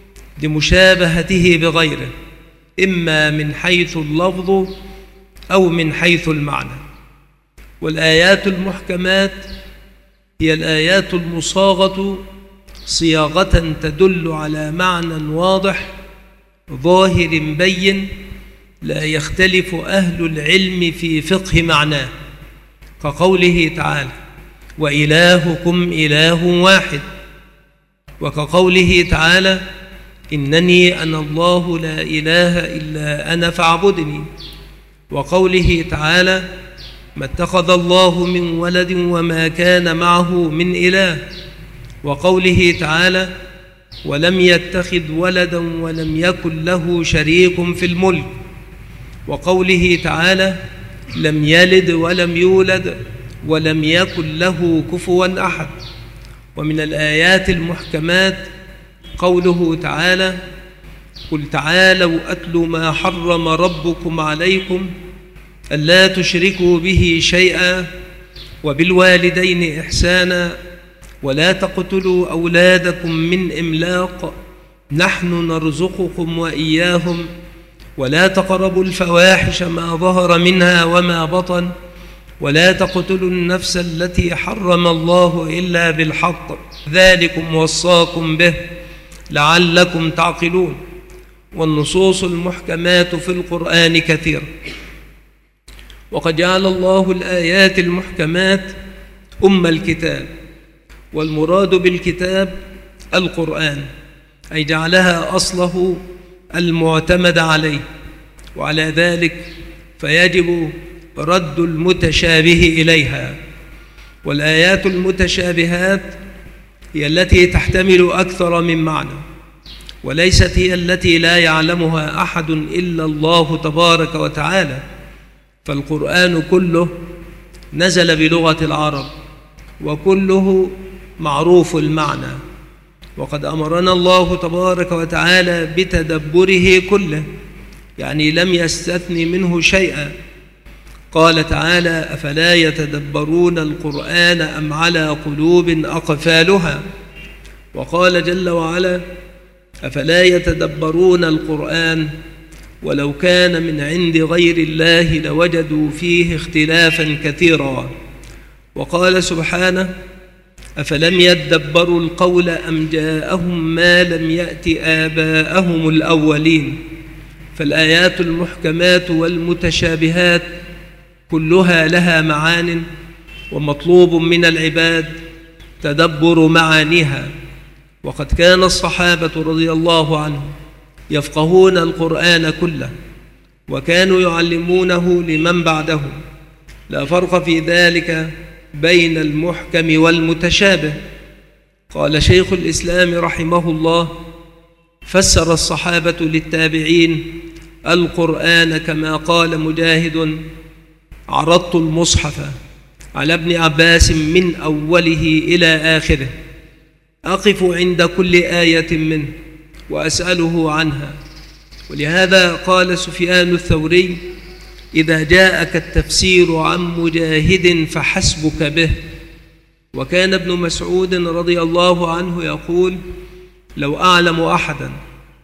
لمشابهته بغيره، إما من حيث اللفظ أو من حيث المعنى. والآيات المحكمات هي الآيات المصاغة صياغة تدل على معنى واضح ظاهر بين لا يختلف أهل العلم في فقه معناه، كقوله تعالى: وإلهكم إله واحد، وكقوله تعالى: إنني أنا الله لا إله إلا أنا فاعبدني، وقوله تعالى: ما اتخذ الله من ولد وما كان معه من إله، وقوله تعالى: ولم يتخذ ولدا ولم يكن له شريك في الملك، وقوله تعالى: لم يلد ولم يولد ولم يكن له كفوا أحد. ومن الآيات المحكمات قوله تعالى: قل تعالوا أتل ما حرم ربكم عليكم ألا تشركوا به شيئا وبالوالدين إحسانا ولا تقتلوا أولادكم من إملاق نحن نرزقكم وإياهم ولا تقربوا الفواحش ما ظهر منها وما بطن ولا تقتلوا النفس التي حرم الله إلا بالحق ذلكم وصاكم به لعلكم تعقلون. والنصوص المحكمات في القرآن كثيرة، وقد جعل الله الآيات المحكمات أم الكتاب، والمراد بالكتاب القرآن، أي جعلها أصله المعتمد عليه، وعلى ذلك فيجب رد المتشابه إليها. والآيات المتشابهات هي التي تحتمل أكثر من معنى، وليست هي التي لا يعلمها أحد إلا الله تبارك وتعالى، فالقرآن كله نزل بلغة العرب وكله معروف المعنى، وقد أمرنا الله تبارك وتعالى بتدبره كله، يعني لم يستثن منه شيئا. قال تعالى: أفلا يتدبرون القرآن أم على قلوب أقفالها؟ وقال جل وعلا: أفلا يتدبرون القرآن ولو كان من عند غير الله لوجدوا فيه اختلافا كثيرا. وقال سبحانه: أفلم يدبروا القول أم جاءهم ما لم يأت آباءهم الأولين. فالآيات المحكمات والمتشابهات كلها لها معان، ومطلوب من العباد تدبر معانيها. وقد كان الصحابة رضي الله عنهم يفقهون القرآن كله، وكانوا يعلمونه لمن بعدهم، لا فرق في ذلك بين المحكم والمتشابه. قال شيخ الإسلام رحمه الله: فسر الصحابة للتابعين القرآن كما قال مجاهد: عرضت المصحف على ابن عباس من أوله إلى آخره، أقف عند كل آية منه وأسأله عنها. ولهذا قال سفيان الثوري: إذا جاءك التفسير عن مجاهد فحسبك به. وكان ابن مسعود رضي الله عنه يقول: لو أعلم أحدا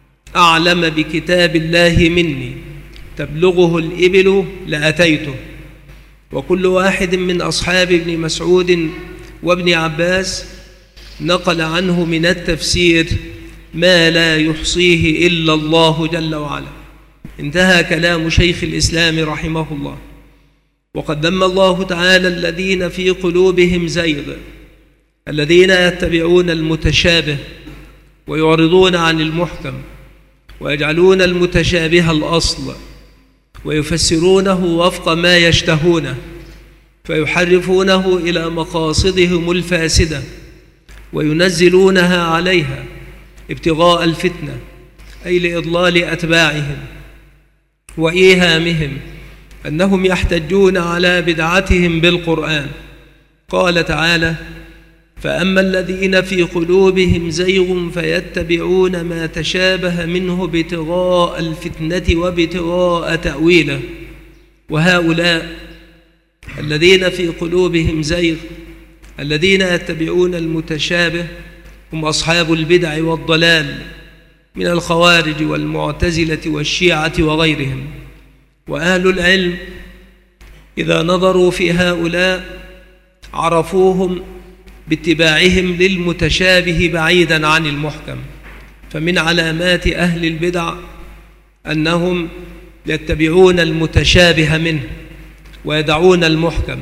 أعلم بكتاب الله مني تبلغه الإبل لأتيته. وكل واحد من أصحاب ابن مسعود وابن عباس نقل عنه من التفسير ما لا يحصيه إلا الله جل وعلا. انتهى كلام شيخ الإسلام رحمه الله. وقد ذم الله تعالى الذين في قلوبهم زيغ، الذين يتبعون المتشابه ويعرضون عن المحكم، ويجعلون المتشابه الأصل، ويفسرونه وفق ما يشتهونه، فيحرفونه إلى مقاصدهم الفاسدة، وينزلونها عليها ابتغاء الفتنة، أي لإضلال أتباعهم وإيهامهم أنهم يحتجون على بدعتهم بالقرآن. قال تعالى: فأما الذين في قلوبهم زيغ فيتبعون ما تشابه منه ابتغاء الفتنة وابتغاء تأويله. وهؤلاء الذين في قلوبهم زيغ، الذين يتبعون المتشابه، هم أصحاب البدع والضلال من الخوارج والمعتزلة والشيعة وغيرهم. وأهل العلم إذا نظروا في هؤلاء عرفوهم باتباعهم للمتشابه بعيدا عن المحكم. فمن علامات أهل البدع أنهم يتبعون المتشابه منه ويدعون المحكم،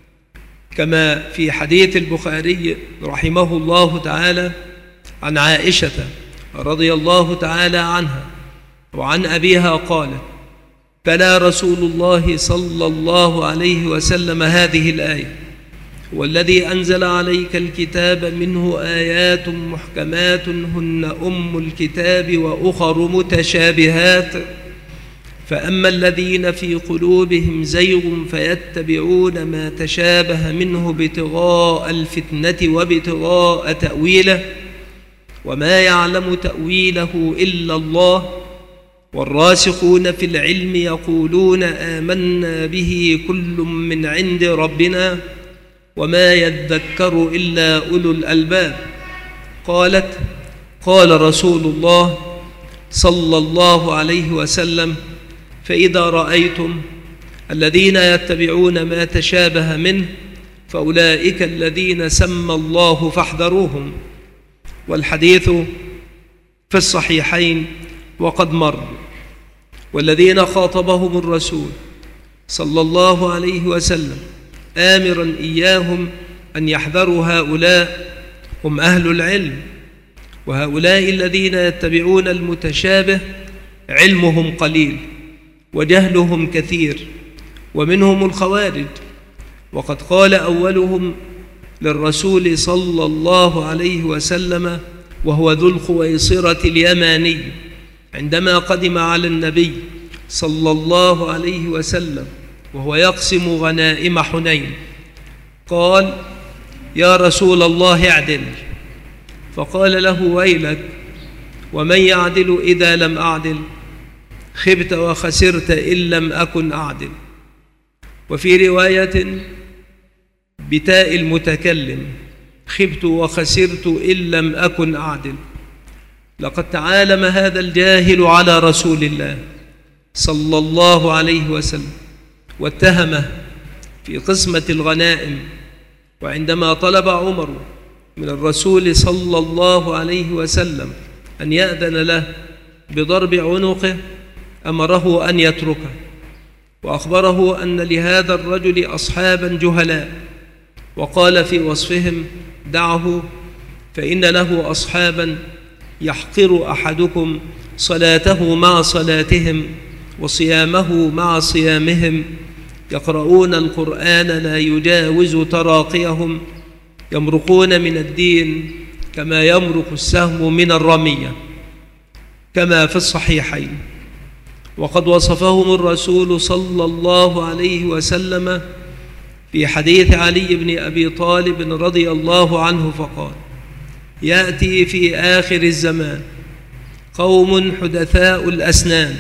كما في حديث البخاري رحمه الله تعالى عن عائشة رضي الله تعالى عنها وعن أبيها قالت: تلا رسول الله صلى الله عليه وسلم هذه الآية: والذي أنزل عليك الكتاب منه آيات محكمات هن أم الكتاب وأخر متشابهات، فأما الذين في قلوبهم زيغ فيتبعون ما تشابه منه ابتغاء الفتنة وابتغاء تأويله، وما يعلم تأويله إلا الله، والراسخون في العلم يقولون آمنا به كل من عند ربنا وما يذكر إلا أولو الألباب. قالت: قال رسول الله صلى الله عليه وسلم: فإذا رأيتم الذين يتبعون ما تشابه منه فأولئك الذين سمى الله فاحذروهم. والحديث في الصحيحين وقد مر. والذين خاطبهم الرسول صلى الله عليه وسلم آمرا إياهم أن يحذروا هؤلاء هم أهل العلم، وهؤلاء الذين يتبعون المتشابه علمهم قليل وجهلهم كثير، ومنهم الخوارج. وقد قال أولهم للرسول صلى الله عليه وسلم وهو ذو الخويصرة اليماني عندما قدم على النبي صلى الله عليه وسلم وهو يقسم غنائم حنين، قال: يا رسول الله اعدل. فقال له: ويلك، ومن يعدل إذا لم أعدل؟ خبت وخسرت إن لم أكن أعدل. وفي رواية بتاء المتكلم: خبت وخسرت إن لم أكن أعدل. لقد تعالم هذا الجاهل على رسول الله صلى الله عليه وسلم واتهمه في قسمة الغنائم. وعندما طلب عمر من الرسول صلى الله عليه وسلم أن يأذن له بضرب عنقه أمره أن يتركه، وأخبره أن لهذا الرجل أصحابا جهلاء، وقال في وصفهم: دعه فإن له أصحابا يحقر أحدكم صلاته مع صلاتهم وصيامه مع صيامهم، يقرؤون القرآن لا يجاوز تراقيهم، يمرقون من الدين كما يمرق السهم من الرمية، كما في الصحيحين. وقد وصفهم الرسول صلى الله عليه وسلم في حديث علي بن أبي طالب رضي الله عنه فقال: يأتي في آخر الزمان قوم حدثاء الأسنان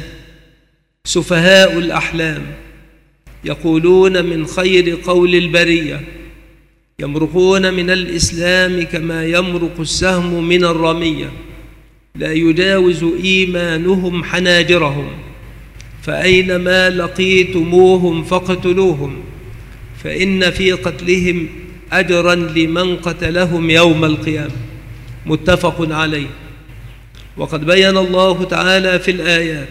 سفهاء الأحلام، يقولون من خير قول البرية، يمرقون من الإسلام كما يمرق السهم من الرمية، لا يجاوز إيمانهم حناجرهم، فأينما لقيتموهم فاقتلوهم، فإن في قتلهم أجرا لمن قتلهم يوم القيامة. متفق عليه. وقد بين الله تعالى في الآيات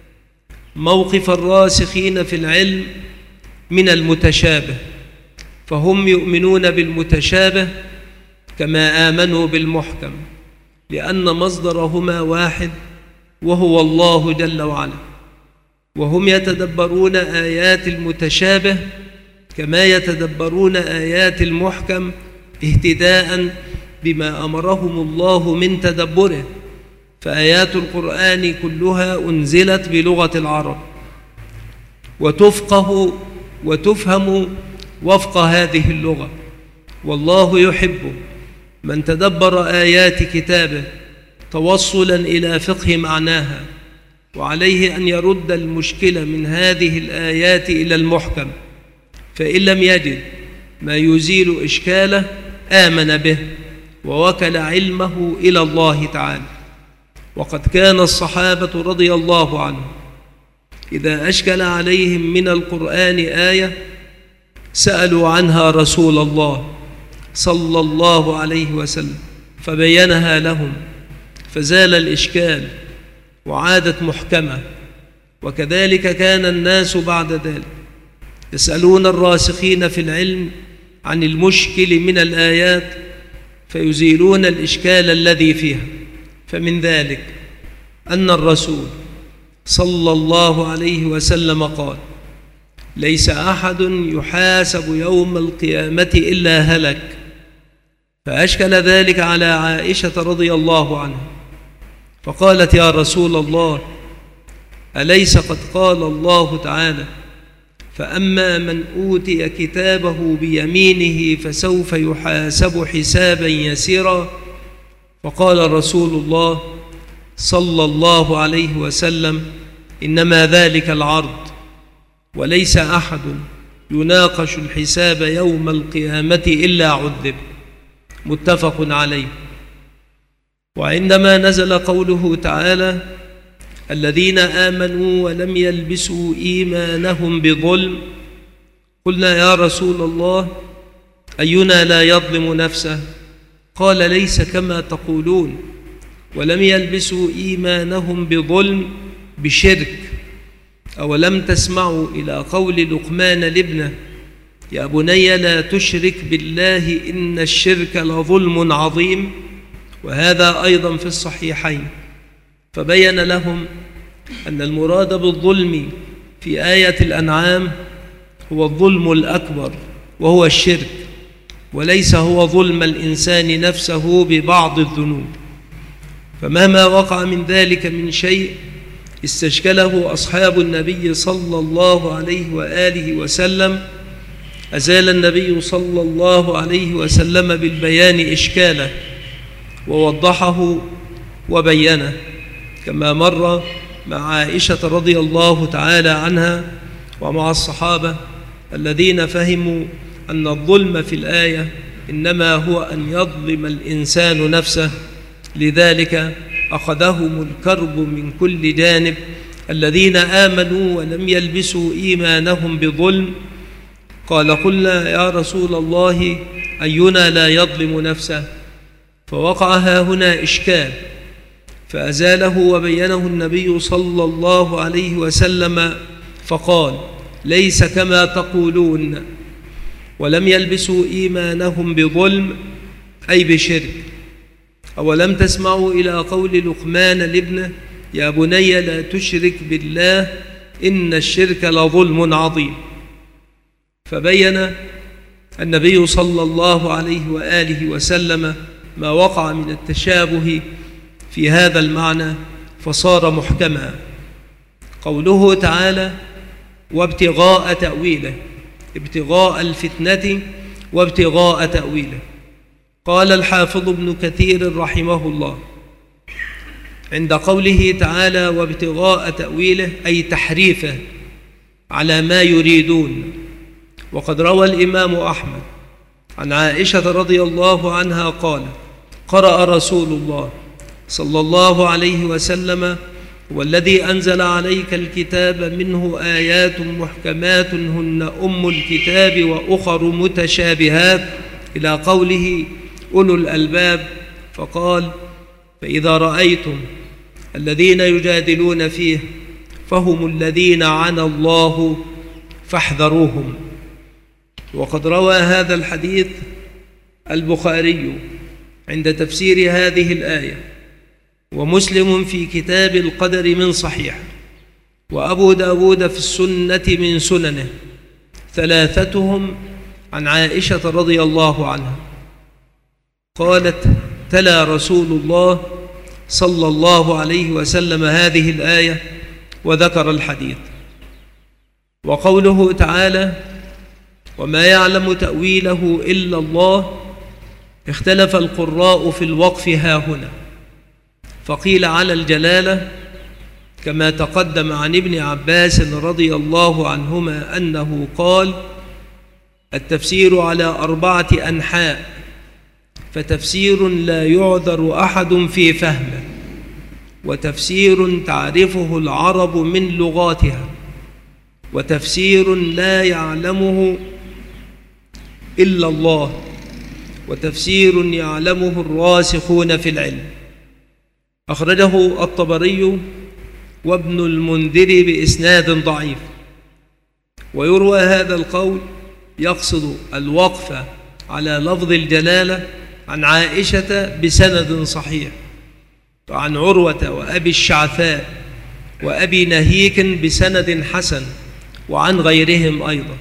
موقف الراسخين في العلم من المتشابه، فهم يؤمنون بالمتشابه كما آمنوا بالمحكم، لأن مصدرهما واحد وهو الله جل وعلا. وهم يتدبرون آيات المتشابه كما يتدبرون آيات المحكم اهتداء بما أمرهم الله من تدبره، فآيات القرآن كلها أنزلت بلغة العرب وتفقه وتفهم وفق هذه اللغة، والله يحب من تدبر آيات كتابه توصلا إلى فقه معناها. وعليه أن يرد المشكلة من هذه الآيات إلى المحكم، فإن لم يجد ما يزيل إشكاله آمن به ووكل علمه إلى الله تعالى. وقد كان الصحابة رضي الله عنهم إذا أشكل عليهم من القرآن آية سألوا عنها رسول الله صلى الله عليه وسلم فبينها لهم، فزال الإشكال وعادت محكمة. وكذلك كان الناس بعد ذلك يسألون الراسخين في العلم عن المشكل من الآيات فيزيلون الإشكال الذي فيها. فمن ذلك أن الرسول صلى الله عليه وسلم قال: ليس أحد يحاسب يوم القيامة إلا هلك. فأشكل ذلك على عائشة رضي الله عنها، فقالت: يا رسول الله، أليس قد قال الله تعالى: فأما من أوتي كتابه بيمينه فسوف يحاسب حسابا يسيرا؟ فقال رسول الله صلى الله عليه وسلم: إنما ذلك العرض، وليس أحد يناقش الحساب يوم القيامة إلا عذب. متفق عليه. وعندما نزل قوله تعالى: الذين آمنوا ولم يلبسوا إيمانهم بظلم، قلنا يا رسول الله أينا لا يظلم نفسه؟ قال: ليس كما تقولون، ولم يلبسوا إيمانهم بظلم بشرك. أولم تسمعوا إلى قول لقمان لابنه: يا بني لا تشرك بالله إن الشرك لظلم عظيم؟ وهذا أيضا في الصحيحين. فبين لهم أن المراد بالظلم في آية الأنعام هو الظلم الأكبر وهو الشرك، وليس هو ظلم الإنسان نفسه ببعض الذنوب. فمهما وقع من ذلك من شيء استشكله أصحاب النبي صلى الله عليه وآله وسلم، أزال النبي صلى الله عليه وسلم بالبيان إشكاله ووضحه وبينه، كما مر مع عائشة رضي الله تعالى عنها ومع الصحابة الذين فهموا أن الظلم في الآية إنما هو أن يظلم الإنسان نفسه، لذلك أخذهم الكرب من كل جانب. الذين آمنوا ولم يلبسوا إيمانهم بظلم، قال: قلنا يا رسول الله أينا لا يظلم نفسه؟ فوقع هنا إشكال، فأزاله وبينه النبي صلى الله عليه وسلم فقال: ليس كما تقولون، ولم يلبسوا إيمانهم بظلم أي بشرك. أولم تسمعوا إلى قول لقمان لابنه: يا بني لا تشرك بالله إن الشرك لظلم عظيم. فبين النبي صلى الله عليه وآله وسلم ما وقع من التشابه في هذا المعنى فصار محكما. قوله تعالى: وابتغاء تأويله، ابتغاء الفتنة وابتغاء تأويله. قال الحافظ ابن كثير رحمه الله عند قوله تعالى: وابتغاء تأويله أي تحريفه على ما يريدون. وقد روى الإمام أحمد عن عائشة رضي الله عنها قال: قرأ رسول الله صلى الله عليه وسلم: والذي أنزل عليك الكتاب منه آيات محكمات هن أم الكتاب وأخر متشابهات، إلى قوله: أولو الألباب. فقال: فإذا رأيتم الذين يجادلون فيه فهم الذين عنى الله فاحذروهم. وقد روى هذا الحديث البخاري عند تفسير هذه الآية، ومسلم في كتاب القدر من صحيح، وأبو داود في السنة من سننه، ثلاثتهم عن عائشة رضي الله عنها قالت: تلا رسول الله صلى الله عليه وسلم هذه الآية وذكر الحديث. وقوله تعالى: وما يعلم تأويله إلا الله، اختلف القراء في الوقف هاهنا، فقيل على الجلالة كما تقدم عن ابن عباس رضي الله عنهما أنه قال: التفسير على 4 أنحاء، فتفسير لا يعذر أحد في فهمه، وتفسير تعرفه العرب من لغاتها، وتفسير لا يعلمه إلا الله، وتفسير يعلمه الراسخون في العلم. أخرجه الطبري وابن المنذر بإسناد ضعيف. ويروى هذا القول يقصد الوقف على لفظ الجلالة عن عائشة بسند صحيح، وعن عروة وأبي الشعثاء وأبي نهيك بسند حسن، وعن غيرهم أيضا.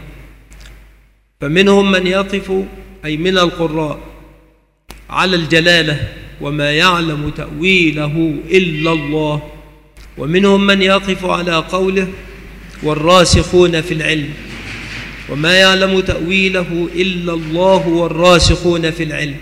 فمنهم من يقف أي من القراء على الجلالة وما يعلم تأويله إلا الله، ومنهم من يقف على قوله والراسخون في العلم، وما يعلم تأويله إلا الله والراسخون في العلم.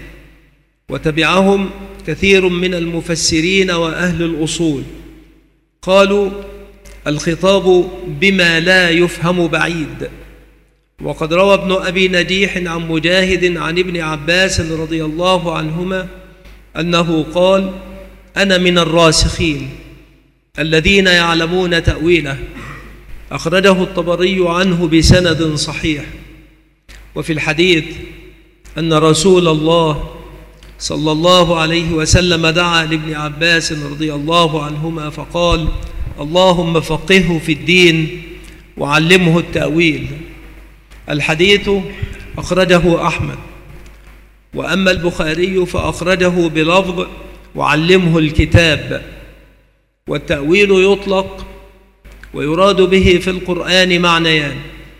وتبعهم كثير من المفسرين وأهل الأصول، قالوا الخطاب بما لا يفهم بعيد. وقد روى ابن أبي نجيح عن مجاهد عن ابن عباس رضي الله عنهما أنه قال: أنا من الراسخين الذين يعلمون تأويله. أخرجه الطبري عنه بسند صحيح. وفي الحديث أن رسول الله صلى الله عليه وسلم دعا لابن عباس رضي الله عنهما فقال: اللهم فقهه في الدين وعلمه التأويل. الحديث أخرجه أحمد. وأما البخاري فأخرجه بلفظ: وعلمه الكتاب. والتأويل يطلق ويراد به في القرآن معنيان: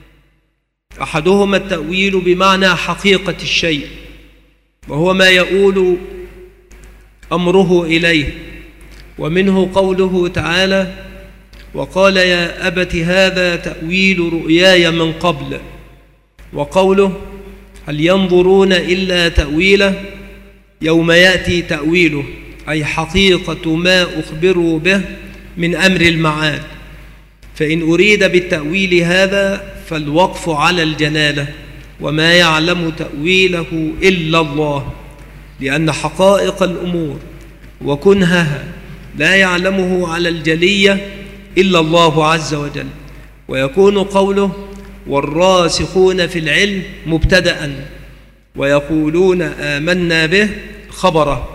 أحدهما التأويل بمعنى حقيقة الشيء، وهو ما يؤول أمره إليه، ومنه قوله تعالى: وقال يا أبت هذا تأويل رؤياي من قبل. وقوله: هل ينظرون إلا تأويله يوم يأتي تأويله، أي حقيقة ما أخبروا به من أمر المعاد. فإن أريد بالتأويل هذا فالوقف على الجلالة، وما يعلم تأويله إلا الله، لأن حقائق الأمور وكنهها لا يعلمه على الجلية إلا الله عز وجل. ويكون قوله: والراسخون في العلم مبتدأ، ويقولون آمنا به خبره.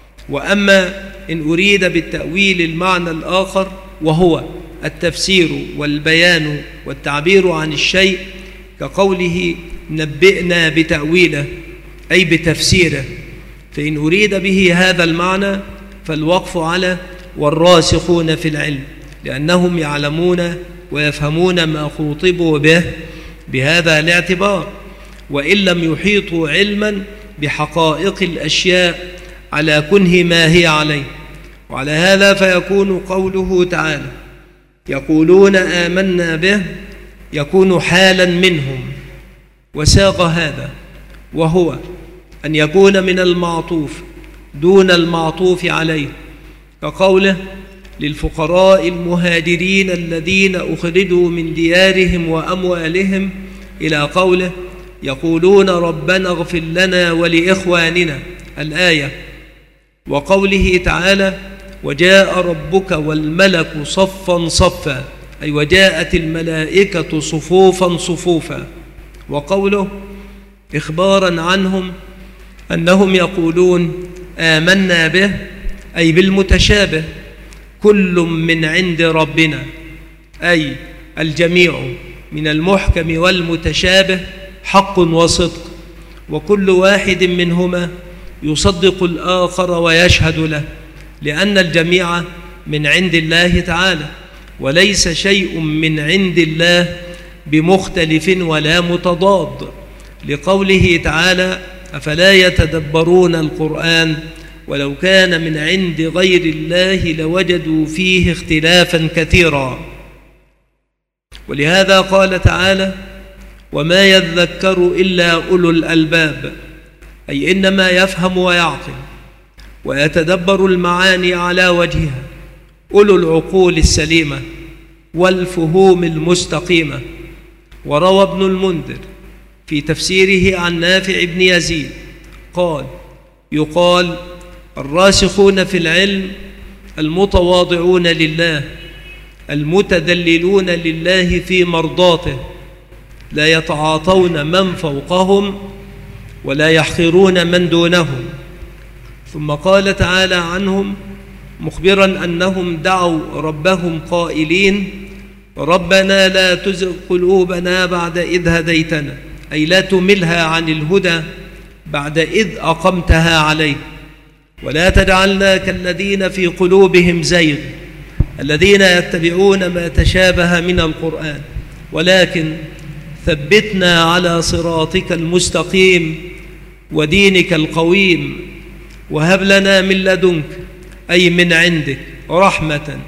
وأما إن أريد بالتأويل المعنى الآخر، وهو التفسير والبيان والتعبير عن الشيء، كقوله: نبئنا بتأويله، أي بتفسيره. فإن أريد به هذا المعنى فالوقف على والراسخون في العلم، لأنهم يعلمون ويفهمون ما خوطبوا به بهذا الاعتبار، وإن لم يحيطوا علما بحقائق الأشياء على كنه ما هي عليه. وعلى هذا فيكون قوله تعالى: يقولون آمنا به، يكون حالا منهم، وساق هذا، وهو أن يكون من المعطوف دون المعطوف عليه، كقوله: للفقراء المهاجرين الذين أخرجوا من ديارهم وأموالهم، إلى قوله: يقولون ربنا اغفر لنا ولإخواننا، الآية. وقوله تعالى: وجاء ربك والملك صفا صفا، أي وجاءت الملائكة صفوفا صفوفا. وقوله إخبارا عنهم أنهم يقولون آمنا به، أي بالمتشابه، كل من عند ربنا، أي الجميع من المحكم والمتشابه حق وصدق، وكل واحد منهما يصدق الآخر ويشهد له، لأن الجميع من عند الله تعالى، وليس شيء من عند الله بمختلف ولا متضاد، لقوله تعالى: أفلا يتدبرون القرآن ولو كان من عند غير الله لوجدوا فيه اختلافا كثيرا. ولهذا قال تعالى: وما يذكر إلا أولو الألباب، أي إنما يفهم ويعقل ويتدبر المعاني على وجهها أولو العقول السليمة والفهوم المستقيمة. وروى ابن المنذر في تفسيره عن نافع بن يزيد قال: يقال الراسخون في العلم المتواضعون لله، المتذللون لله في مرضاته، لا يتعاطون من فوقهم ولا يحقرون من دونهم. ثم قال تعالى عنهم مخبرا أنهم دعوا ربهم قائلين: ربنا لا تزغ قلوبنا بعد إذ هديتنا، أي لا تملها عن الهدى بعد إذ أقمتها عليه، ولا تجعلنا كالذين في قلوبهم زيغ، الذين يتبعون ما تشابه من القرآن، ولكن ثبتنا على صراطك المستقيم ودينك القويم، وهب لنا من لدنك، أي من عندك، رحمة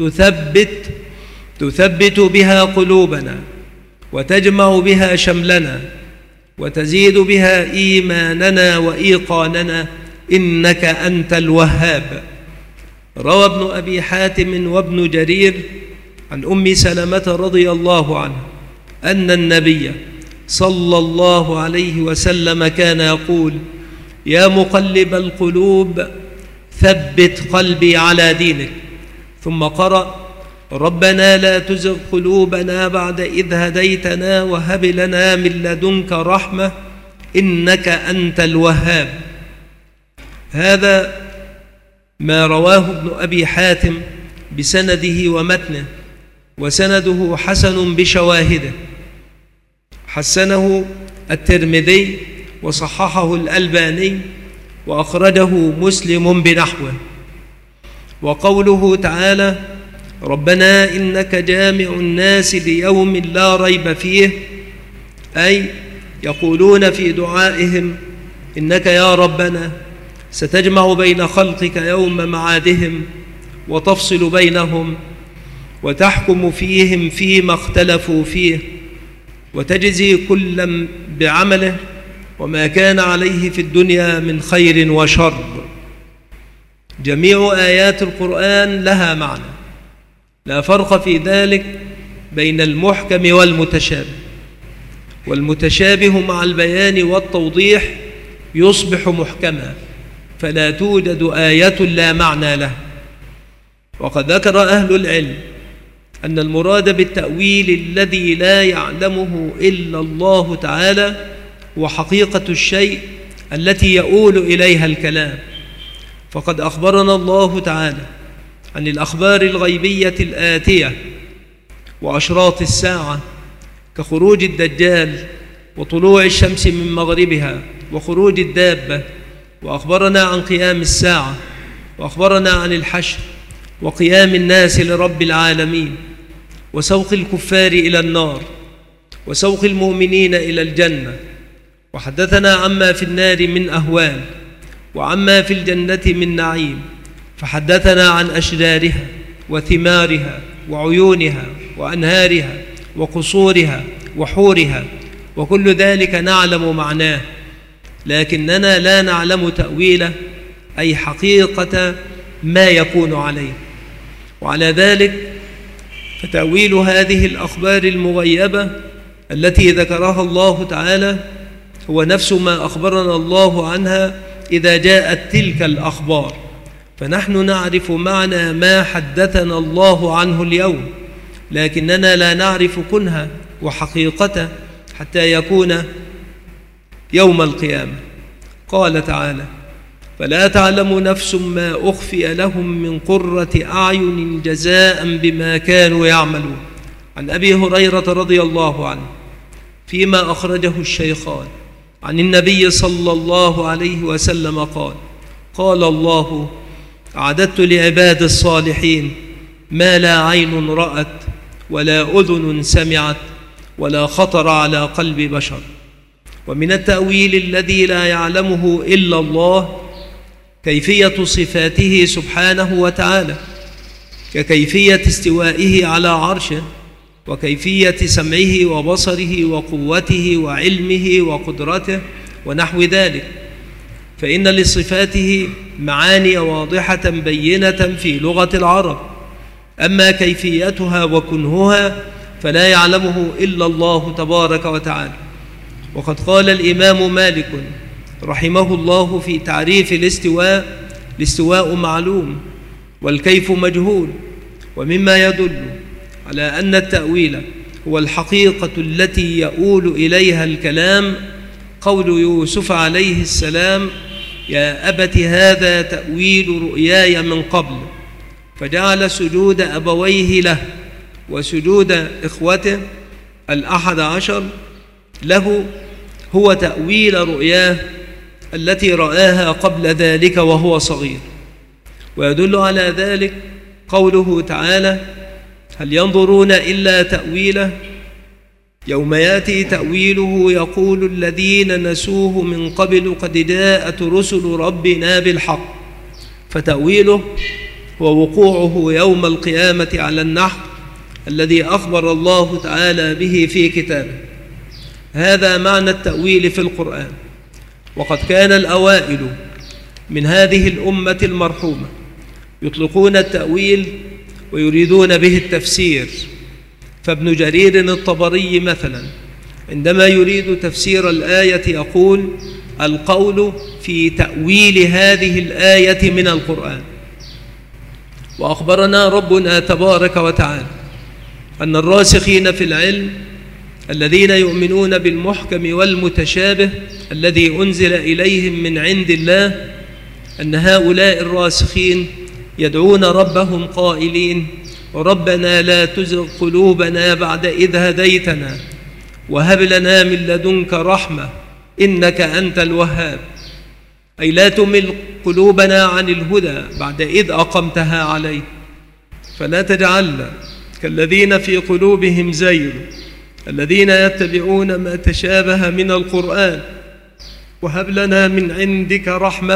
تثبت بها قلوبنا، وتجمع بها شملنا، وتزيد بها إيماننا وإيقاننا، إنك أنت الوهاب. روى ابن أبي حاتم وابن جرير عن أم سلمة رضي الله عنها أن النبي صلى الله عليه وسلم كان يقول: يا مقلب القلوب ثبت قلبي على دينك. ثم قرأ: ربنا لا تزغ قلوبنا بعد إذ هديتنا وهب لنا من لدنك رحمة إنك أنت الوهاب. هذا ما رواه ابن أبي حاتم بسنده ومتنه، وسنده حسن بشواهده، حسنه الترمذي وصححه الألباني وأخرجه مسلم بنحوه. وقوله تعالى: ربنا إنك جامع الناس ليوم لا ريب فيه، أي يقولون في دعائهم: إنك يا ربنا ستجمع بين خلقك يوم معادهم وتفصل بينهم وتحكم فيهم فيما اختلفوا فيه وتجزي كلا بعمله وما كان عليه في الدنيا من خير وشر. جميع آيات القرآن لها معنى، لا فرق في ذلك بين المحكم والمتشابه، والمتشابه مع البيان والتوضيح يصبح محكما، فلا توجد آية لا معنى له. وقد ذكر أهل العلم أن المراد بالتأويل الذي لا يعلمه إلا الله تعالى هو حقيقة الشيء التي يؤول إليها الكلام. فقد أخبرنا الله تعالى عن الأخبار الغيبية الآتية وأشراط الساعة كخروج الدجال وطلوع الشمس من مغربها وخروج الدابة، وأخبرنا عن قيام الساعة، وأخبرنا عن الحشر وقيام الناس لرب العالمين وسوق الكفار إلى النار وسوق المؤمنين إلى الجنة، وحدثنا عما في النار من أهوال وعما في الجنة من نعيم، فحدثنا عن أشجارها وثمارها وعيونها وأنهارها وقصورها وحورها، وكل ذلك نعلم معناه، لكننا لا نعلم تأويله، أي حقيقة ما يكون عليه. وعلى ذلك فتأويل هذه الأخبار المغيبة التي ذكرها الله تعالى هو نفس ما أخبرنا الله عنها إذا جاءت تلك الأخبار، فنحن نعرف معنى ما حدثنا الله عنه اليوم، لكننا لا نعرف كنها وحقيقته حتى يكون يوم القيامة. قال تعالى: فلا تعلم نفس ما أخفي لهم من قرة أعين جزاء بما كانوا يعملون. عن أبي هريرة رضي الله عنه فيما أخرجه الشيخان عن النبي صلى الله عليه وسلم قال: قال الله: أعددت لعباد الصالحين ما لا عين رأت ولا أذن سمعت ولا خطر على قلب بشر. ومن التأويل الذي لا يعلمه إلا الله كيفية صفاته سبحانه وتعالى، ككيفية استوائه على عرشه، وكيفية سمعه وبصره وقوته وعلمه وقدرته ونحو ذلك، فإن لصفاته معاني واضحة بينة في لغة العرب، أما كيفيتها وكنهها فلا يعلمه إلا الله تبارك وتعالى. وقد قال الإمام مالك رحمه الله في تعريف الاستواء: الاستواء معلوم والكيف مجهول. ومما يدل على أن التأويل هو الحقيقة التي يؤول إليها الكلام قول يوسف عليه السلام: يا أبت هذا تأويل رؤياي من قبل، فجعل سجود أبويه له وسجود إخوته 11 له هو تأويل رؤياه التي رآها قبل ذلك وهو صغير. ويدل على ذلك قوله تعالى: هل ينظرون إلا تأويله يوم يأتي تأويله يقول الذين نسوه من قبل قد جاءت رسل ربنا بالحق. فتأويله هو وقوعه يوم القيامة على النحو الذي أخبر الله تعالى به في كتابه. هذا معنى التأويل في القرآن. وقد كان الأوائل من هذه الأمة المرحومة يطلقون التأويل ويريدون به التفسير. فابن جرير الطبري مثلا عندما يريد تفسير الآية يقول: القول في تأويل هذه الآية من القرآن. وأخبرنا ربنا تبارك وتعالى أن الراسخين في العلم الذين يؤمنون بالمحكم والمتشابه الذي أنزل إليهم من عند الله، أن هؤلاء الراسخين يدعون ربهم قائلين: ربنا لا تزغ قلوبنا بعد إذ هديتنا وهب لنا من لدنك رحمة إنك أنت الوهاب. أي لا تمل قلوبنا عن الهدى بعد إذ أقمتها عليه، فلا تجعلنا كالذين في قلوبهم زيغ الذين يتبعون ما تشابه من القرآن، وهب لنا من عندك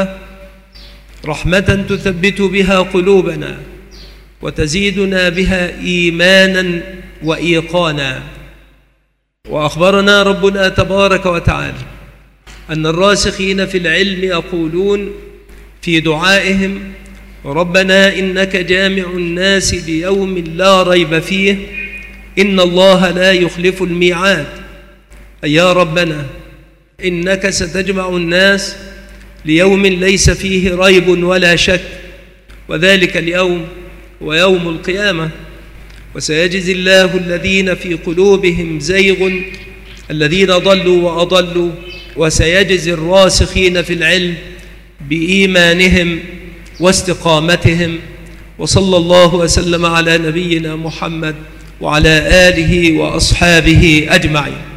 رحمة تثبت بها قلوبنا وتزيدنا بها إيمانا وإيقانا. وأخبرنا ربنا تبارك وتعالى أن الراسخين في العلم يقولون في دعائهم: ربنا إنك جامع الناس ليوم لا ريب فيه إن الله لا يخلف الميعاد. أي يا ربنا إنك ستجمع الناس ليوم ليس فيه ريب ولا شك، وذلك اليوم هو يوم القيامة، وسيجزي الله الذين في قلوبهم زيغ الذين ضلوا وأضلوا، وسيجزي الراسخين في العلم بإيمانهم واستقامتهم. وصلى الله وسلم على نبينا محمد وعلى آله وأصحابه أجمعين.